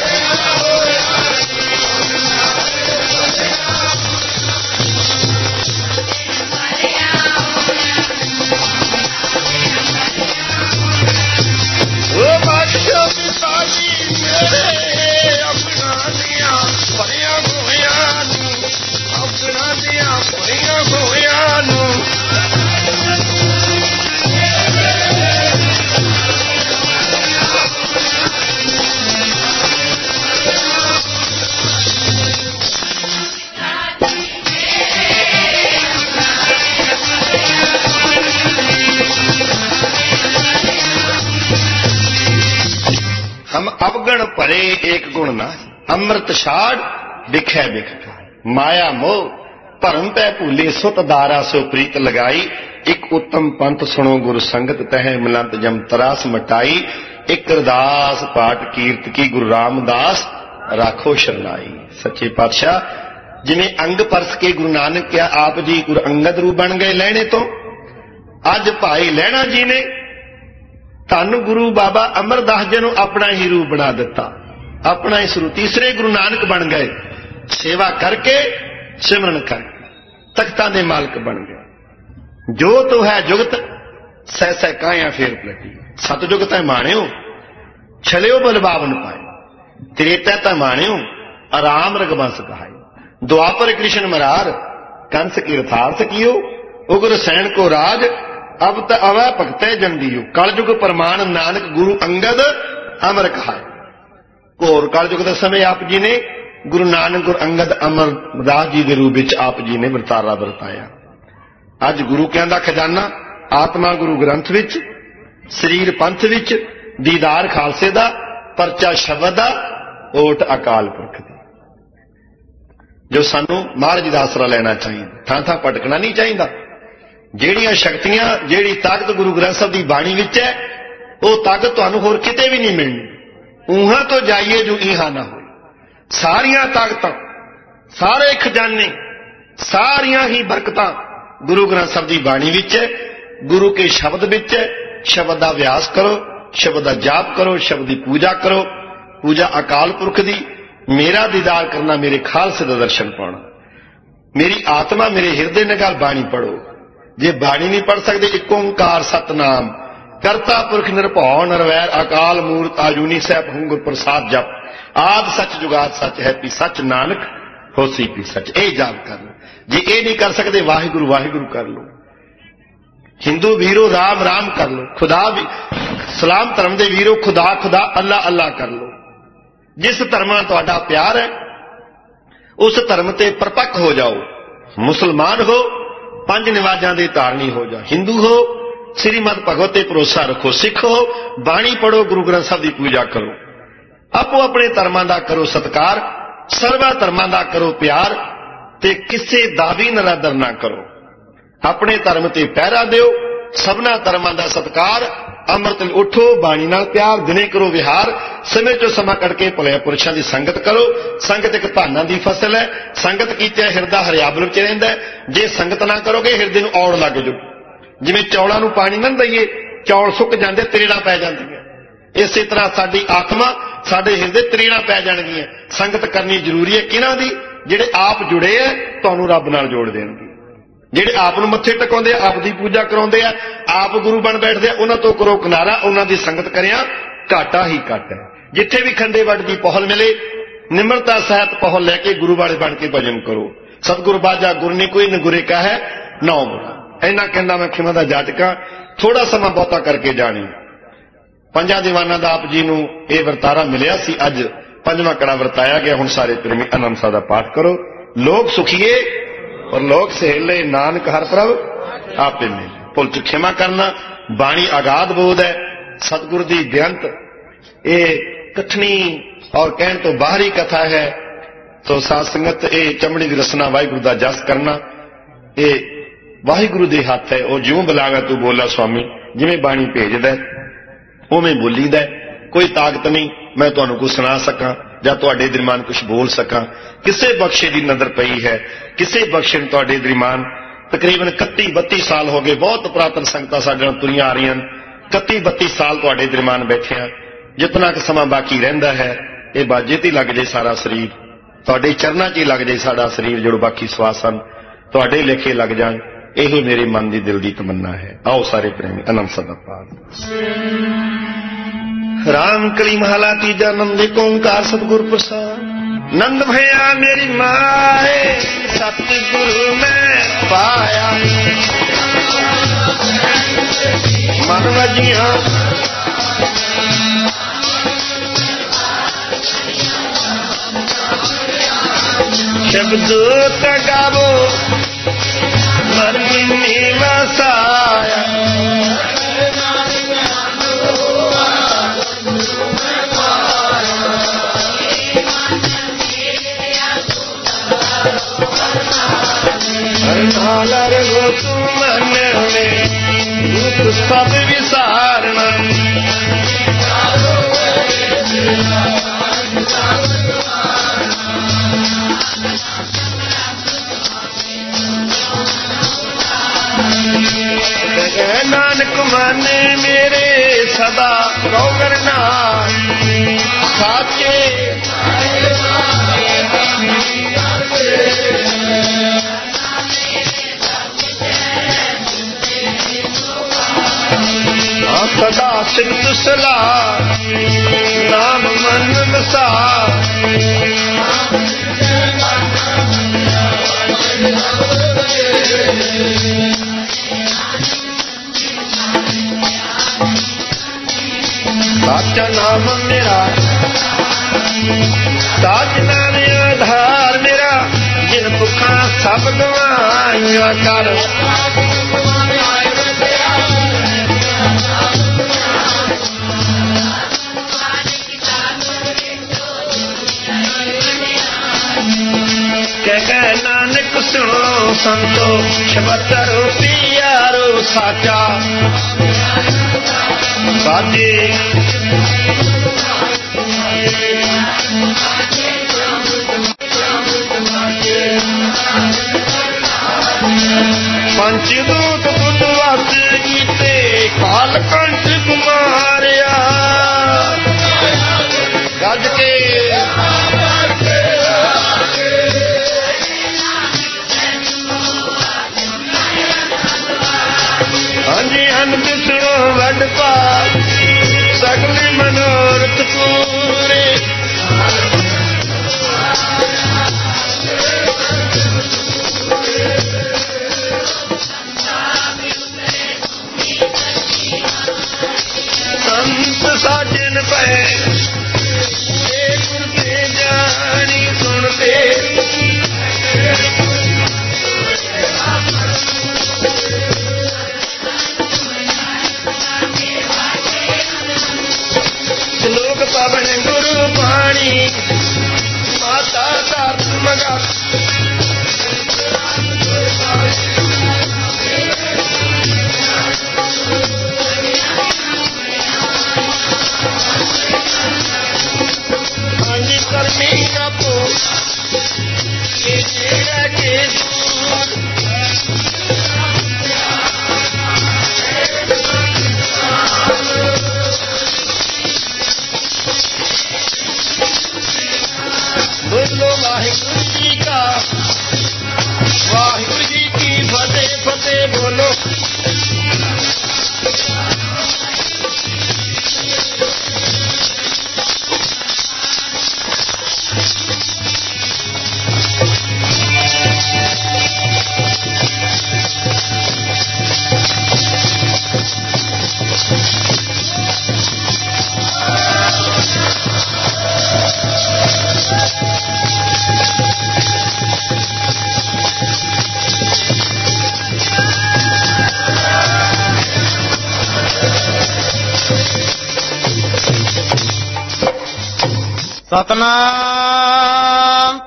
[SPEAKER 2] अवगण भरे एक गुण ना, अमृत छाड़ बिखै बिख खाए। माया मोह भरम पै भूले, सुत दारा सो प्रीत लगाई। एक उत्तम पंथ सुनो गुरु संगत, तह मिलंत जम तरास मटाई। एक अरदास पाठ कीर्त की गुरु रामदास, राखो शरनाई। सच्चे पातशाह जिवें अंग परस के गुरु नानक क्या आप जी गुरु अंगद रूप बन गए लहणे तो, अज भाई लहणा जी ने धन गुरु बाबा अमरदास जी ने अपना ही रूप बना दिता, अपना ही स्वरूप। तीसरे गुरु नानक बन गए, सेवा करके सिमरन करके तख्तां दे मालक बन गए। जो तो है जुगत सह सह काया फेर पलटी। सतजुगत है माणियो छलियो बलबावन पाए, त्रेता ता माणियो आराम रघुवंश कहाए। द्वापर कृष्ण मरार कंस कीरथार्थ कियो, उग्र सैन को राज अब त अवै भगतै जंदियो। कलयुग प्रमाण नानक गुरु अंगद अमर कहाए। घोर कलयुग के समय आप जी ने गुरु नानक गुरु अंगद अमरदास जी के रूप में आप जी ने वरतारा वरताया। अज गुरु कहंदा खजाना आत्मा गुरु ग्रंथ विच, शरीर पंथ विच, दीदार खालसे दा, परचा शब्द दा, ओट अकाल पुरख दी। जो सानू महाराज जी दा आसरा लेना चाहिए, थां थां भटकना नहीं चाहिए। ਜਿਹੜੀਆਂ शक्तियां ਜਿਹੜੀ ताकत गुरु ग्रंथ साहब की बाणी विच है, वो ताकत तुहानू होर किते भी नहीं मिलनी। ऊहां तो जाइए जो इहा ना हो। सारियां ताकतां, सारे खजाने ਸਾਰੀਆਂ ਹੀ ਬਰਕਤਾਂ ਗੁਰੂ ਗ੍ਰੰਥ ਸਾਹਿਬ ਦੀ ਬਾਣੀ ਵਿੱਚ ਹੈ, ਗੁਰੂ ਕੇ ਸ਼ਬਦ ਵਿੱਚ ਹੈ। ਸ਼ਬਦ ਦਾ ਅਭਿਆਸ ਕਰੋ, ਸ਼ਬਦ ਦਾ ਜਾਪ ਕਰੋ, ਸ਼ਬਦ ਦੀ ਪੂਜਾ ਕਰੋ, ਪੂਜਾ ਅਕਾਲ ਪੁਰਖ ਦੀ। ਮੇਰਾ ਦੀਦਾਰ ਕਰਨਾ, ਮੇਰੇ ਖਾਲਸੇ ਦਾ ਦਰਸ਼ਨ ਪਾਉਣਾ। ਮੇਰੀ ਆਤਮਾ ਮੇਰੇ ਹਿਰਦੇ ਨਾਲ ਬਾਣੀ ਪੜੋ। ਜੇ ਬਾਣੀ ਨਹੀਂ ਪੜ ਸਕਦੇ, ਇੱਕ ਓੰਕਾਰ ਸਤਨਾਮ ਕਰਤਾ ਪੁਰਖ ਨਿਰਭਉ ਨਿਰਵੈਰ ਅਕਾਲ ਮੂਰਤ ਆਜੂਨੀ ਸਹਿਬ ਗੁਰ ਪ੍ਰਸਾਦ ਜਪ ਆਦ ਸੱਚ ਜੁਗਾਦ ਸੱਚ ਹੈ ਪੀ ਸੱਚ ਨਾਨਕ ਹੋਸੀ ਪੀ ਸੱਚ। ਇਹ ਜਾਪ ਕਰ ਲਓ। ਜੇ ਇਹ ਨਹੀਂ ਕਰ ਸਕਦੇ, ਵਾਹਿਗੁਰੂ ਵਾਹਿਗੁਰੂ ਕਰ ਲਓ। ਹਿੰਦੂ ਵੀਰੋ ਰਾਮ ਰਾਮ ਕਰ ਲਓ। ਖੁਦਾ ਵੀ ਸਲਾਮ ਧਰਮ ਦੇ ਵੀਰੋ ਖੁਦਾ ਖੁਦਾ ਅੱਲਾ ਅੱਲਾ ਕਰ ਲਓ। ਜਿਸ ਧਰਮ ਨਾਲ ਤੁਹਾਡਾ ਪਿਆਰ ਹੈ ਉਸ ਧਰਮ ਤੇ ਪਰਪੱਕ ਹੋ ਜਾਓ। ਮੁਸਲਮਾਨ ਹੋ, ਪੰਜ ਨਿਵਾਜ਼ਾਂ ਦੇ ਧਾਰਨੀ ਹੋ ਜਾ। ਹਿੰਦੂ ਹੋ, ਸ੍ਰੀਮਦ ਭਗਵਤ ਤੇ ਭਰੋਸਾ ਰੱਖੋ। ਸਿੱਖ ਹੋ, ਬਾਣੀ ਪੜੋ, ਗੁਰੂ ਗ੍ਰੰਥ ਸਾਹਿਬ ਦੀ ਪੂਜਾ ਕਰੋ। ਆਪੋ ਆਪਣੇ ਧਰਮਾਂ ਦਾ ਕਰੋ ਸਤਿਕਾਰ, ਸਰਵਾ ਧਰਮਾਂ ਦਾ ਕਰੋ ਪਿਆਰ, ਤੇ ਕਿਸੇ ਦਾ ਵੀ ਨਰਾਦਰ ਨਾ ਕਰੋ। ਆਪਣੇ ਧਰਮ ਤੇ ਪਹਿਰਾ ਦਿਓ, ਸਭਨਾ ਧਰਮਾਂ ਦਾ ਸਤਿਕਾਰ। ਅੰਮ੍ਰਿਤ ਉਠੋ, ਬਾਣੀ ਨਾਲ ਪਿਆਰ, ਦਿਨੇ ਕਰੋ ਵਿਹਾਰ। ਸਮੇਂ ਚੋਂ ਸਮਾਂ ਕੱਢ ਕੇ ਭਲੇ ਪੁਰਸ਼ਾਂ ਦੀ ਸੰਗਤ ਕਰੋ। ਸੰਗਤ ਇੱਕ ਧਾਨਾਂ ਦੀ ਫਸਲ ਹੈ। ਸੰਗਤ ਕੀਤਿਆਂ ਹਿਰਦਾ ਹਰਿਆਵਲ ਵਿੱਚ ਰਹਿੰਦਾ। ਜੇ ਸੰਗਤ ਨਾ ਕਰੋਗੇ, ਹਿਰਦੇ ਨੂੰ ਔੜ ਲੱਗ ਜਾਊ। ਜਿਵੇਂ ਚੌਲਾਂ ਨੂੰ ਪਾਣੀ ਨਾ ਦਈਏ, ਚੌਲ ਸੁੱਕ ਜਾਂਦੇ, ਤਰੇੜਾਂ ਪੈ ਜਾਂਦੀਆਂ। ਇਸੇ ਤਰ੍ਹਾਂ ਸਾਡੀ ਆਤਮਾ, ਸਾਡੇ ਹਿਰਦੇ ਤਰੇੜਾਂ ਪੈ ਜਾਣਗੀਆਂ। ਸੰਗਤ ਕਰਨੀ ਜ਼ਰੂਰੀ ਹੈ। ਕਿਹਨਾਂ ਦੀ? ਜਿਹੜੇ ਆਪ ਜੁੜੇ ਆ, ਤੁਹਾਨੂੰ ਰੱਬ ਨਾਲ ਜੋੜ ਦੇਣਗੇ। ਜਿਹੜੇ ਆਪ ਨੂੰ ਮੱਥੇ ਟਿਕਾਉਂਦੇ ਆ, ਆਪ ਦੀ ਪੂਜਾ ਕਰਾਉਂਦੇ ਆ, ਆਪ ਗੁਰੂ ਬਣ ਬੈਠਦੇ ਆ, ਉਹਨਾਂ ਤੋਂ ਕਰੋ ਕਿਨਾਰਾ। ਉਹਨਾਂ ਦੀ ਸੰਗਤ ਕਰਿਆ ਘਾਟਾ ਹੀ ਘੱਟ ਹੈ। ਜਿੱਥੇ ਵੀ ਖੰਡੇ ਵੱਡ ਦੀ ਪਹੁਲ ਮਿਲੇ, ਨਿਮਰਤਾ ਸਹਿਤ ਪਹੁਲ ਲੈ ਕੇ ਗੁਰੂ ਵਾਲੇ ਬਣ ਕੇ ਭਜਨ ਕਰੋ। ਸਤਿਗੁਰ ਬਾਜਾ ਗੁਰ ਨੀ ਕੋਈ ਨਗੁਰੇ ਕਾ ਹੈ ਨੌ ਬੁਰਾ। ਇੰਨਾ ਕਹਿੰਦਾ ਮੈਂ ਖਿਮਾ ਦਾ ਜਾਚਕਾਂ। ਥੋੜਾ ਸਮਾਂ ਬਹੁਤਾ ਕਰਕੇ ਜਾਣੀ। ਪੰਜਾਂ ਦੀਵਾਨਾਂ ਦਾ ਆਪ ਜੀ ਨੂੰ ਇਹ ਵਰਤਾਰਾ ਮਿਲਿਆ ਸੀ। ਅੱਜ ਪੰਜਵਾਂ ਕੜਾ ਵਰਤਾਇਆ ਗਿਆ। ਹੁਣ ਸਾਰੇ ਪ੍ਰੇਮੀ ਆਨੰਦ ਸਾਹਿਬ ਦਾ ਪਾਠ ਕਰੋ। ਲੋਕ ਸੁਖੀਏ ਔਰ ਲੋਕ ਸਹੇਲੇ, ਨਾਨਕ ਹਰ ਪ੍ਰਭ ਆਪੇ ਮਿਲੇ। ਭੁੱਲ ਚ ਖਿਮਾ ਕਰਨਾ। ਬਾਣੀ ਅਗਾਧ ਬੋਧ ਹੈ, ਸਤਿਗੁਰ ਦੀ ਬੇਅੰਤ ਇਹ ਕਥਨੀ ਔਰ ਕਹਿਣ ਤੋਂ ਬਾਹਰੀ ਕਥਾ ਹੈ। ਤੋ ਸਾਧ ਸੰਗਤ, ਇਹ ਚਮੜੀ ਦੀ ਰਸਨਾ ਵਾਹਿਗੁਰੂ ਦਾ ਜਸ ਕਰਨਾ ਇਹ ਵਾਹਿਗੁਰੂ ਦੇ ਹੱਥ ਹੈ। ਉਹ ਜਿਉਂ ਬੁਲਾਗਾ ਤੂੰ ਬੋਲਾ ਸੁਆਮੀ, ਜਿਵੇਂ ਬਾਣੀ ਭੇਜਦਾ ਉਵੇਂ ਬੋਲੀਦਾ। ਕੋਈ ਤਾਕਤ ਨਹੀਂ ਮੈਂ ਤੁਹਾਨੂੰ ਕੁਝ ਸੁਣਾ ਸਕਾਂ ਜਾਂ ਤੁਹਾਡੇ ਦਰਮਿਆਨ ਕੁਝ ਬੋਲ ਸਕਾਂ। ਕਿਸੇ ਬਖਸ਼ੇ ਦੀ ਨਜ਼ਰ ਪਈ ਹੈ, ਕਿਸੇ ਬਖਸ਼ੇ ਨੂੰ ਤੁਹਾਡੇ ਦਰਮਿਆਨ ਤਕਰੀਬਨ ਇਕੱਤੀ ਬੱਤੀ ਸਾਲ ਹੋ ਗਏ। ਬਹੁਤ ਪੁਰਾਤਨ ਸੰਗਤਾਂ ਸਾਡੇ ਨਾਲ ਤੁਰੀਆਂ ਆ ਰਹੀਆਂ। ਇਕੱਤੀ ਬੱਤੀ ਸਾਲ ਤੁਹਾਡੇ ਦਰਮਿਆਨ ਬੈਠਿਆਂ। ਜਿਤਨਾ ਕੁ ਸਮਾਂ ਬਾਕੀ ਰਹਿੰਦਾ ਹੈ, ਇਹ ਬਾਜੇ ਤੇ ਲੱਗ ਜਾਏ ਸਾਰਾ ਸਰੀਰ, ਤੁਹਾਡੇ ਚਰਨਾਂ 'ਚ ਹੀ ਲੱਗ ਜਾਏ ਸਾਡਾ ਸਰੀਰ। ਜੋ ਬਾਕੀ ਸਵਾਸ ਹਨ ਤੁਹਾਡੇ ਲੇਖੇ ਲੱਗ ਜਾਣ। ਇਹੀ ਮੇਰੇ ਮਨ ਦੀ ਦਿਲ ਦੀ ਤਮੰਨਾ ਹੈ। ਆਓ ਸਾਰੇ ਪ੍ਰੇਮੀ ਆਨੰਦ ਸਾਹਿਬ ਦਾ ਪਾਠ। ਰਾਮ ਕਲੀ ਮਹਲਾ ਤੀਜਾ। ਨੰਦ ਏਕ ਓੰਕਾਰ ਸਤਿਗੁਰ ਪ੍ਰਸਾਦ। ਨੰਦ ਭਇਆ ਮੇਰੀ ਮਾਏ, ਸਤਿਗੁਰੂ ਮੈਂ ਪਾਇਆ। ਮਨ ਵਜੀਆਂ ਸ਼ਬਦ ਤਗਾਵੋ ਮਨ ਮੀ ਵਸਾਇਆ। ਨਾਲਰ ਗੋ ਤੂੰ ਮਨ ਮੇ ਦੁਖ ਸਭ ਵਿਸਾਰਨਾ। ਨਾਨਕ ਮਨ ਮੇਰੇ ਸਦਾ ਕਉ ਕਰਨਾ ਸਾਚੇ। ਸਦਾ ਸਿੱਧ ਸਲਾਹ ਨਾਮ ਮਨ ਵਸਾ। ਸਾਚਾ ਨਾਮ ਮੇਰਾ ਸਾਚ ਨਾਮ ਆਧਾਰ ਮੇਰਾ। ਜਿਨ ਭੁੱਖਾਂ ਸਭ ਗਵਾਈਆਂ ਕਰ। ਕਹਿ ਨਾਨਕ ਸੁਣੋ ਸੰਤੋ ਸ਼ਬਦਰੋ ਪਿਆਰੋ ਸਾਚਾ ਸਾਜੇ। चिदूत बुद्धवत कीते कालकंठ कुमारिया गज के हांजी हन बिसड़ो वड पाप सगले मनोरथ पूरे संत साजन पे गुर के जानी सुनते श्लोक पवन गुरु पाणी माता दात मगा करनी कपो ये तेरा के बोलो वाहिगुरु जी का वाहिगुरु जी की फतेह फतेह बोलो सतनाम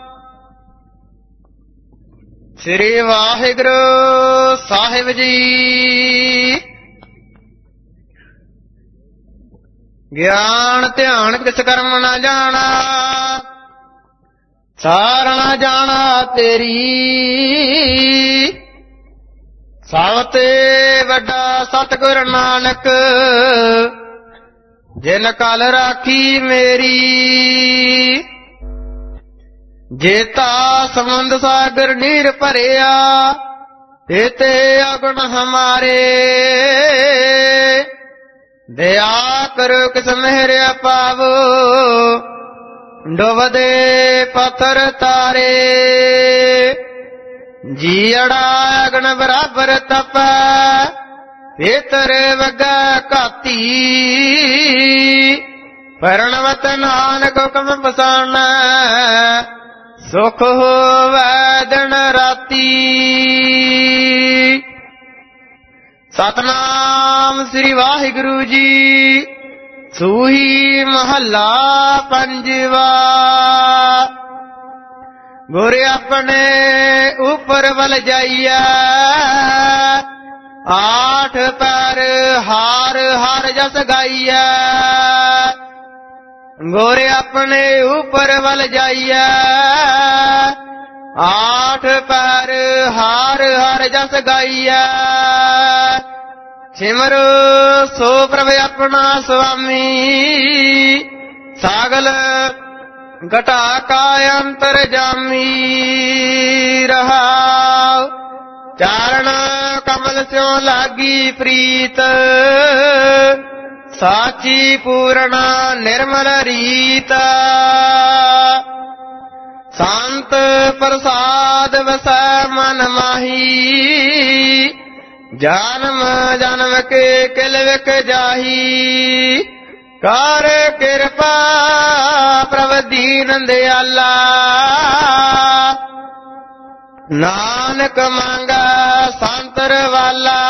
[SPEAKER 2] श्री वाहिगुरु साहिब जी। ज्ञान ध्यान किस कर्म न जाना सार न जाना तेरी सावते वड्डा सतगुर नानक जिन कल राखी मेरी जेता समुंद सागर नीर भरिया तेते अगुण हमारे दया करो किस मेहर पावो डुबदे पत्थर तारे जीअड़ा अगन बराबर तप पेतर वगा घाती परणवत नानक हुकम बसान सुख होवै दिन राती। सतनाम श्री वाहिगुरु जी। सूही महला पंजवा। गुर अपने ऊपर वल जाइया आठ पैर हार हार जस गाइया। गोरे अपने ऊपर वल जाइया आठ पैर हार हार जस गाइया। सिमरो सो प्रभ अपना स्वामी सागल घटा का अंतर जामी रहा। चारण कमल स्यों लागी प्रीत साची पूर्ण निर्मल रीता। शांत प्रसाद वसै मन माही जन्म जन्म के किलविक जाही। कर कृपा प्रभ दीन दयाला नानक मांगा सांतर वाला।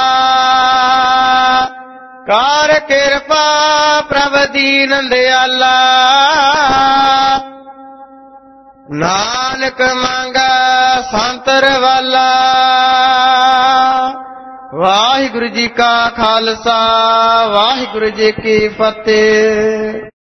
[SPEAKER 2] कर कृपा प्रभ दीन दयाला नानक मांगा सांतर वाला। वाहिगुरु जी का खालसा वाहिगुरु जी की फतेह।